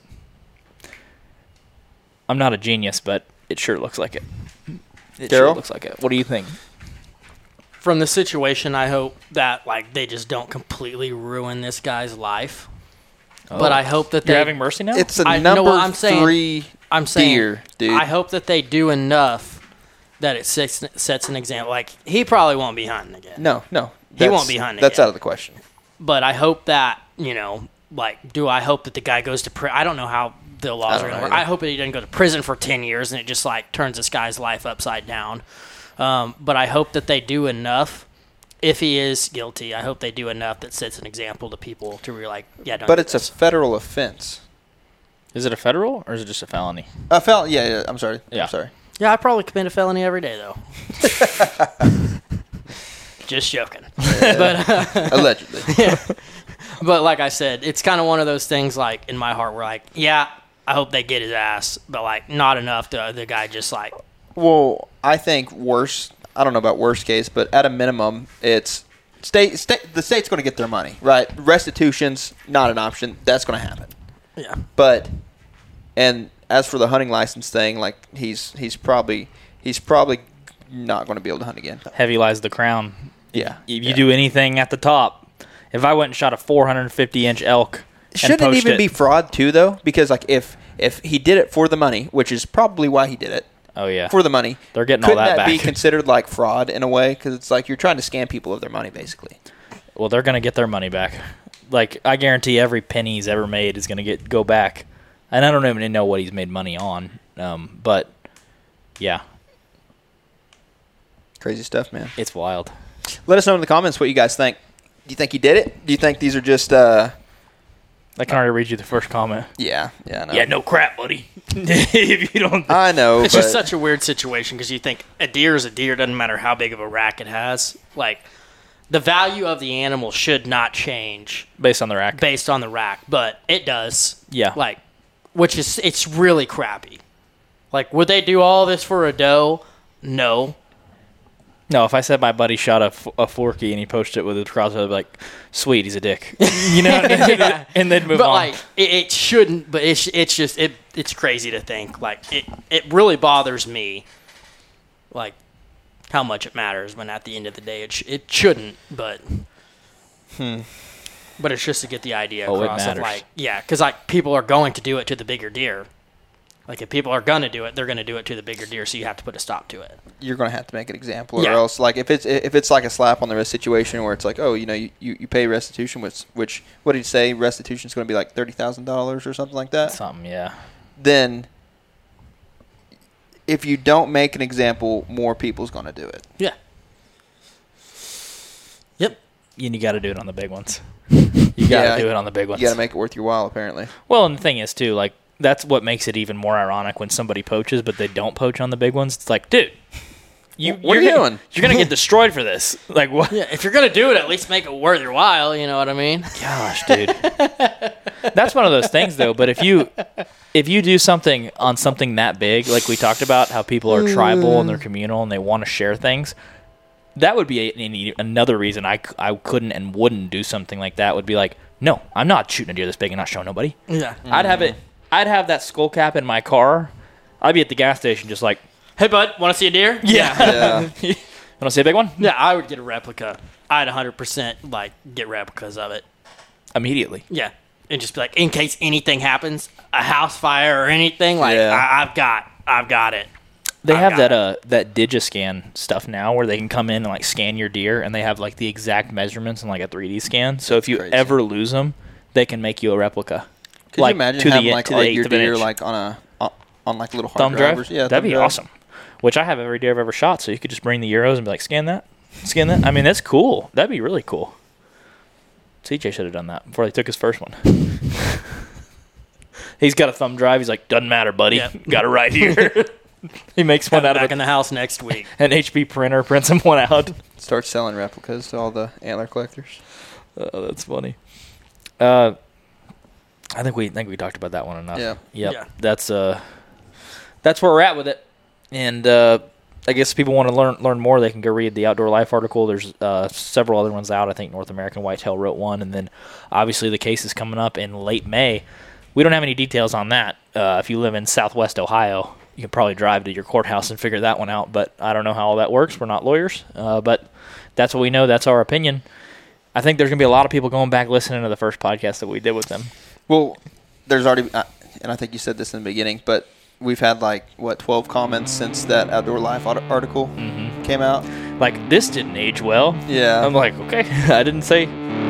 I'm not a genius, but it sure looks like it. It sure Daryl? looks like it. What do you think? From the situation, I hope that like they just don't completely ruin this guy's life. But I hope that You're they. having mercy now? It's a I know number what I'm saying. three I'm saying, deer, dude. I hope that they do enough that it sets, sets an example. Like he probably won't be hunting again. no, no. He That's- won't be hunting That's again. out of the question. But I hope that, you know, like, do I hope that the guy goes to prison? I don't know how the laws I are don't going to know work. either. I hope that he doesn't go to prison for ten years and it just, like, turns this guy's life upside down. Um, but I hope that they do enough. If he is guilty, I hope they do enough that sets an example to people to be like, yeah, don't But do it's a this. federal offense. Is it a federal or is it just a felony? A fel- yeah, yeah, I'm sorry. Yeah. I'm sorry. Yeah, I probably commit a felony every day, though. Just joking. But, uh, Allegedly. but like I said, it's kind of one of those things, like, in my heart, where, like, yeah, I hope they get his ass, but, like, not enough to the guy just, like, Well, I think worse. I don't know about worst case, but at a minimum, it's state. state the state's going to get their money, right? Restitution's not an option. That's going to happen. yeah. But, and as for the hunting license thing, like he's he's probably he's probably not going to be able to hunt again. Heavy lies the crown. Yeah. If you yeah. do anything at the top, if I went and shot a four hundred fifty inch elk, and Shouldn't it poached even be fraud too, though? Because like if if he did it for the money, which is probably why he did it. Oh yeah, For the money, They're getting all couldn't that that be back. considered like fraud in a way? Because it's like you're trying to scam people of their money, basically. well, they're gonna get their money back. Like I guarantee, every penny he's ever made is gonna get go back. And I don't even know what he's made money on, um, but Yeah, Crazy stuff, man. it's wild. Let us know in the comments what you guys think. Do you think he did it? Do you think these are just, uh, I can already read you the first comment. yeah, yeah, no. Yeah, no crap, buddy. If you don't, I know, It's but just such a weird situation because you think a deer is a deer, doesn't matter how big of a rack it has. Like, the value of the animal should not change based on the rack. based on the rack, but it does. Yeah. Like, which is, it's really crappy. Like, would they do all this for a doe? No. No, if I said my buddy shot a, f- a forky and he poached it with a crossbow, I'd be like, sweet, he's a dick. You know, Yeah. and then move But on. like, it, it shouldn't. But it's it's just it it's crazy to think. Like, it it really bothers me. Like, how much it matters when at the end of the day it sh- it shouldn't. But but it's just to get the idea Oh, it across of matters. like, yeah, because like people are going to do it to the bigger deer. Like, if people are gonna do it, they're gonna do it to the bigger deer. So you have to put a stop to it. you're going to have to make an example, or Yeah. else, like, if it's if it's like a slap on the wrist situation where it's like, oh, you know, you, you, you pay restitution, which, which what did he say? Restitution is going to be like thirty thousand dollars or something like that. Something, yeah. Then, if you don't make an example, more people's going to do it. Yeah. Yep. And you got to do it on the big ones. You got to Yeah, do it on the big ones. You got to make it worth your while, apparently. Well, and the thing is, too, like, that's what makes it even more ironic when somebody poaches, but they don't poach on the big ones. It's like, dude, you, What are you're you gonna- doing? You're going to get destroyed for this. Like, what? Yeah. If you're gonna do it, at least make it worth your while. You know what I mean? Gosh, dude. That's one of those things, though. But if you if you do something on something that big, like we talked about, how people are tribal and they're communal and they want to share things, that would be a, a, another reason I, c- I couldn't and wouldn't do something like that. Would be like, no, I'm not shooting a deer this big and not showing nobody. Yeah. I'd have it. I'd have that skull cap in my car. I'd be at the gas station just like, Hey, bud, want to see a deer? Yeah. you want to see a big one? Yeah, I would get a replica. I'd one hundred percent like get replicas of it. Immediately. Yeah, and just be like, in case anything happens, a house fire or anything, like Yeah. I, I've got, I've got it. They I've have got that it. uh that Digiscan stuff now where they can come in and like scan your deer and they have like the exact measurements in like a three D scan. So if you crazy. ever lose them, they can make you a replica. Could like, you imagine to the having in- like to all the your eighth of an deer inch. like on a on, on like little hard Thumb drive? drivers? Yeah, that'd thumb be drive. awesome. Which I have every deer I've ever shot, so you could just bring the Euros and be like, scan that, scan that. I mean, that's cool. That'd be really cool. C J should have done that before they took his first one. He's got a thumb drive. He's like, doesn't matter, buddy. Yep. Got it right here. He makes one out Back of in a, the house next week. an H P printer, prints him one out. Start selling replicas to all the antler collectors. Oh, that's funny. Uh, I think we think we talked about that one enough. Yeah. Yep. Yeah. That's uh, that's where we're at with it. And uh, I guess if people want to learn learn more, they can go read the Outdoor Life article. There's uh, several other ones out. I think North American Whitetail wrote one, and then obviously the case is coming up in late May. We don't have any details on that. Uh, if you live in Southwest Ohio, you can probably drive to your courthouse and figure that one out. But I don't know how all that works. We're not lawyers. Uh, but that's what we know. That's our opinion. I think there's going to be a lot of people going back listening to the first podcast that we did with them. Well, there's already, uh, and I think you said this in the beginning, but we've had like what twelve comments since that Outdoor Life art- article Mm-hmm. came out. Like, this didn't age well. Yeah. I'm like, okay, I didn't say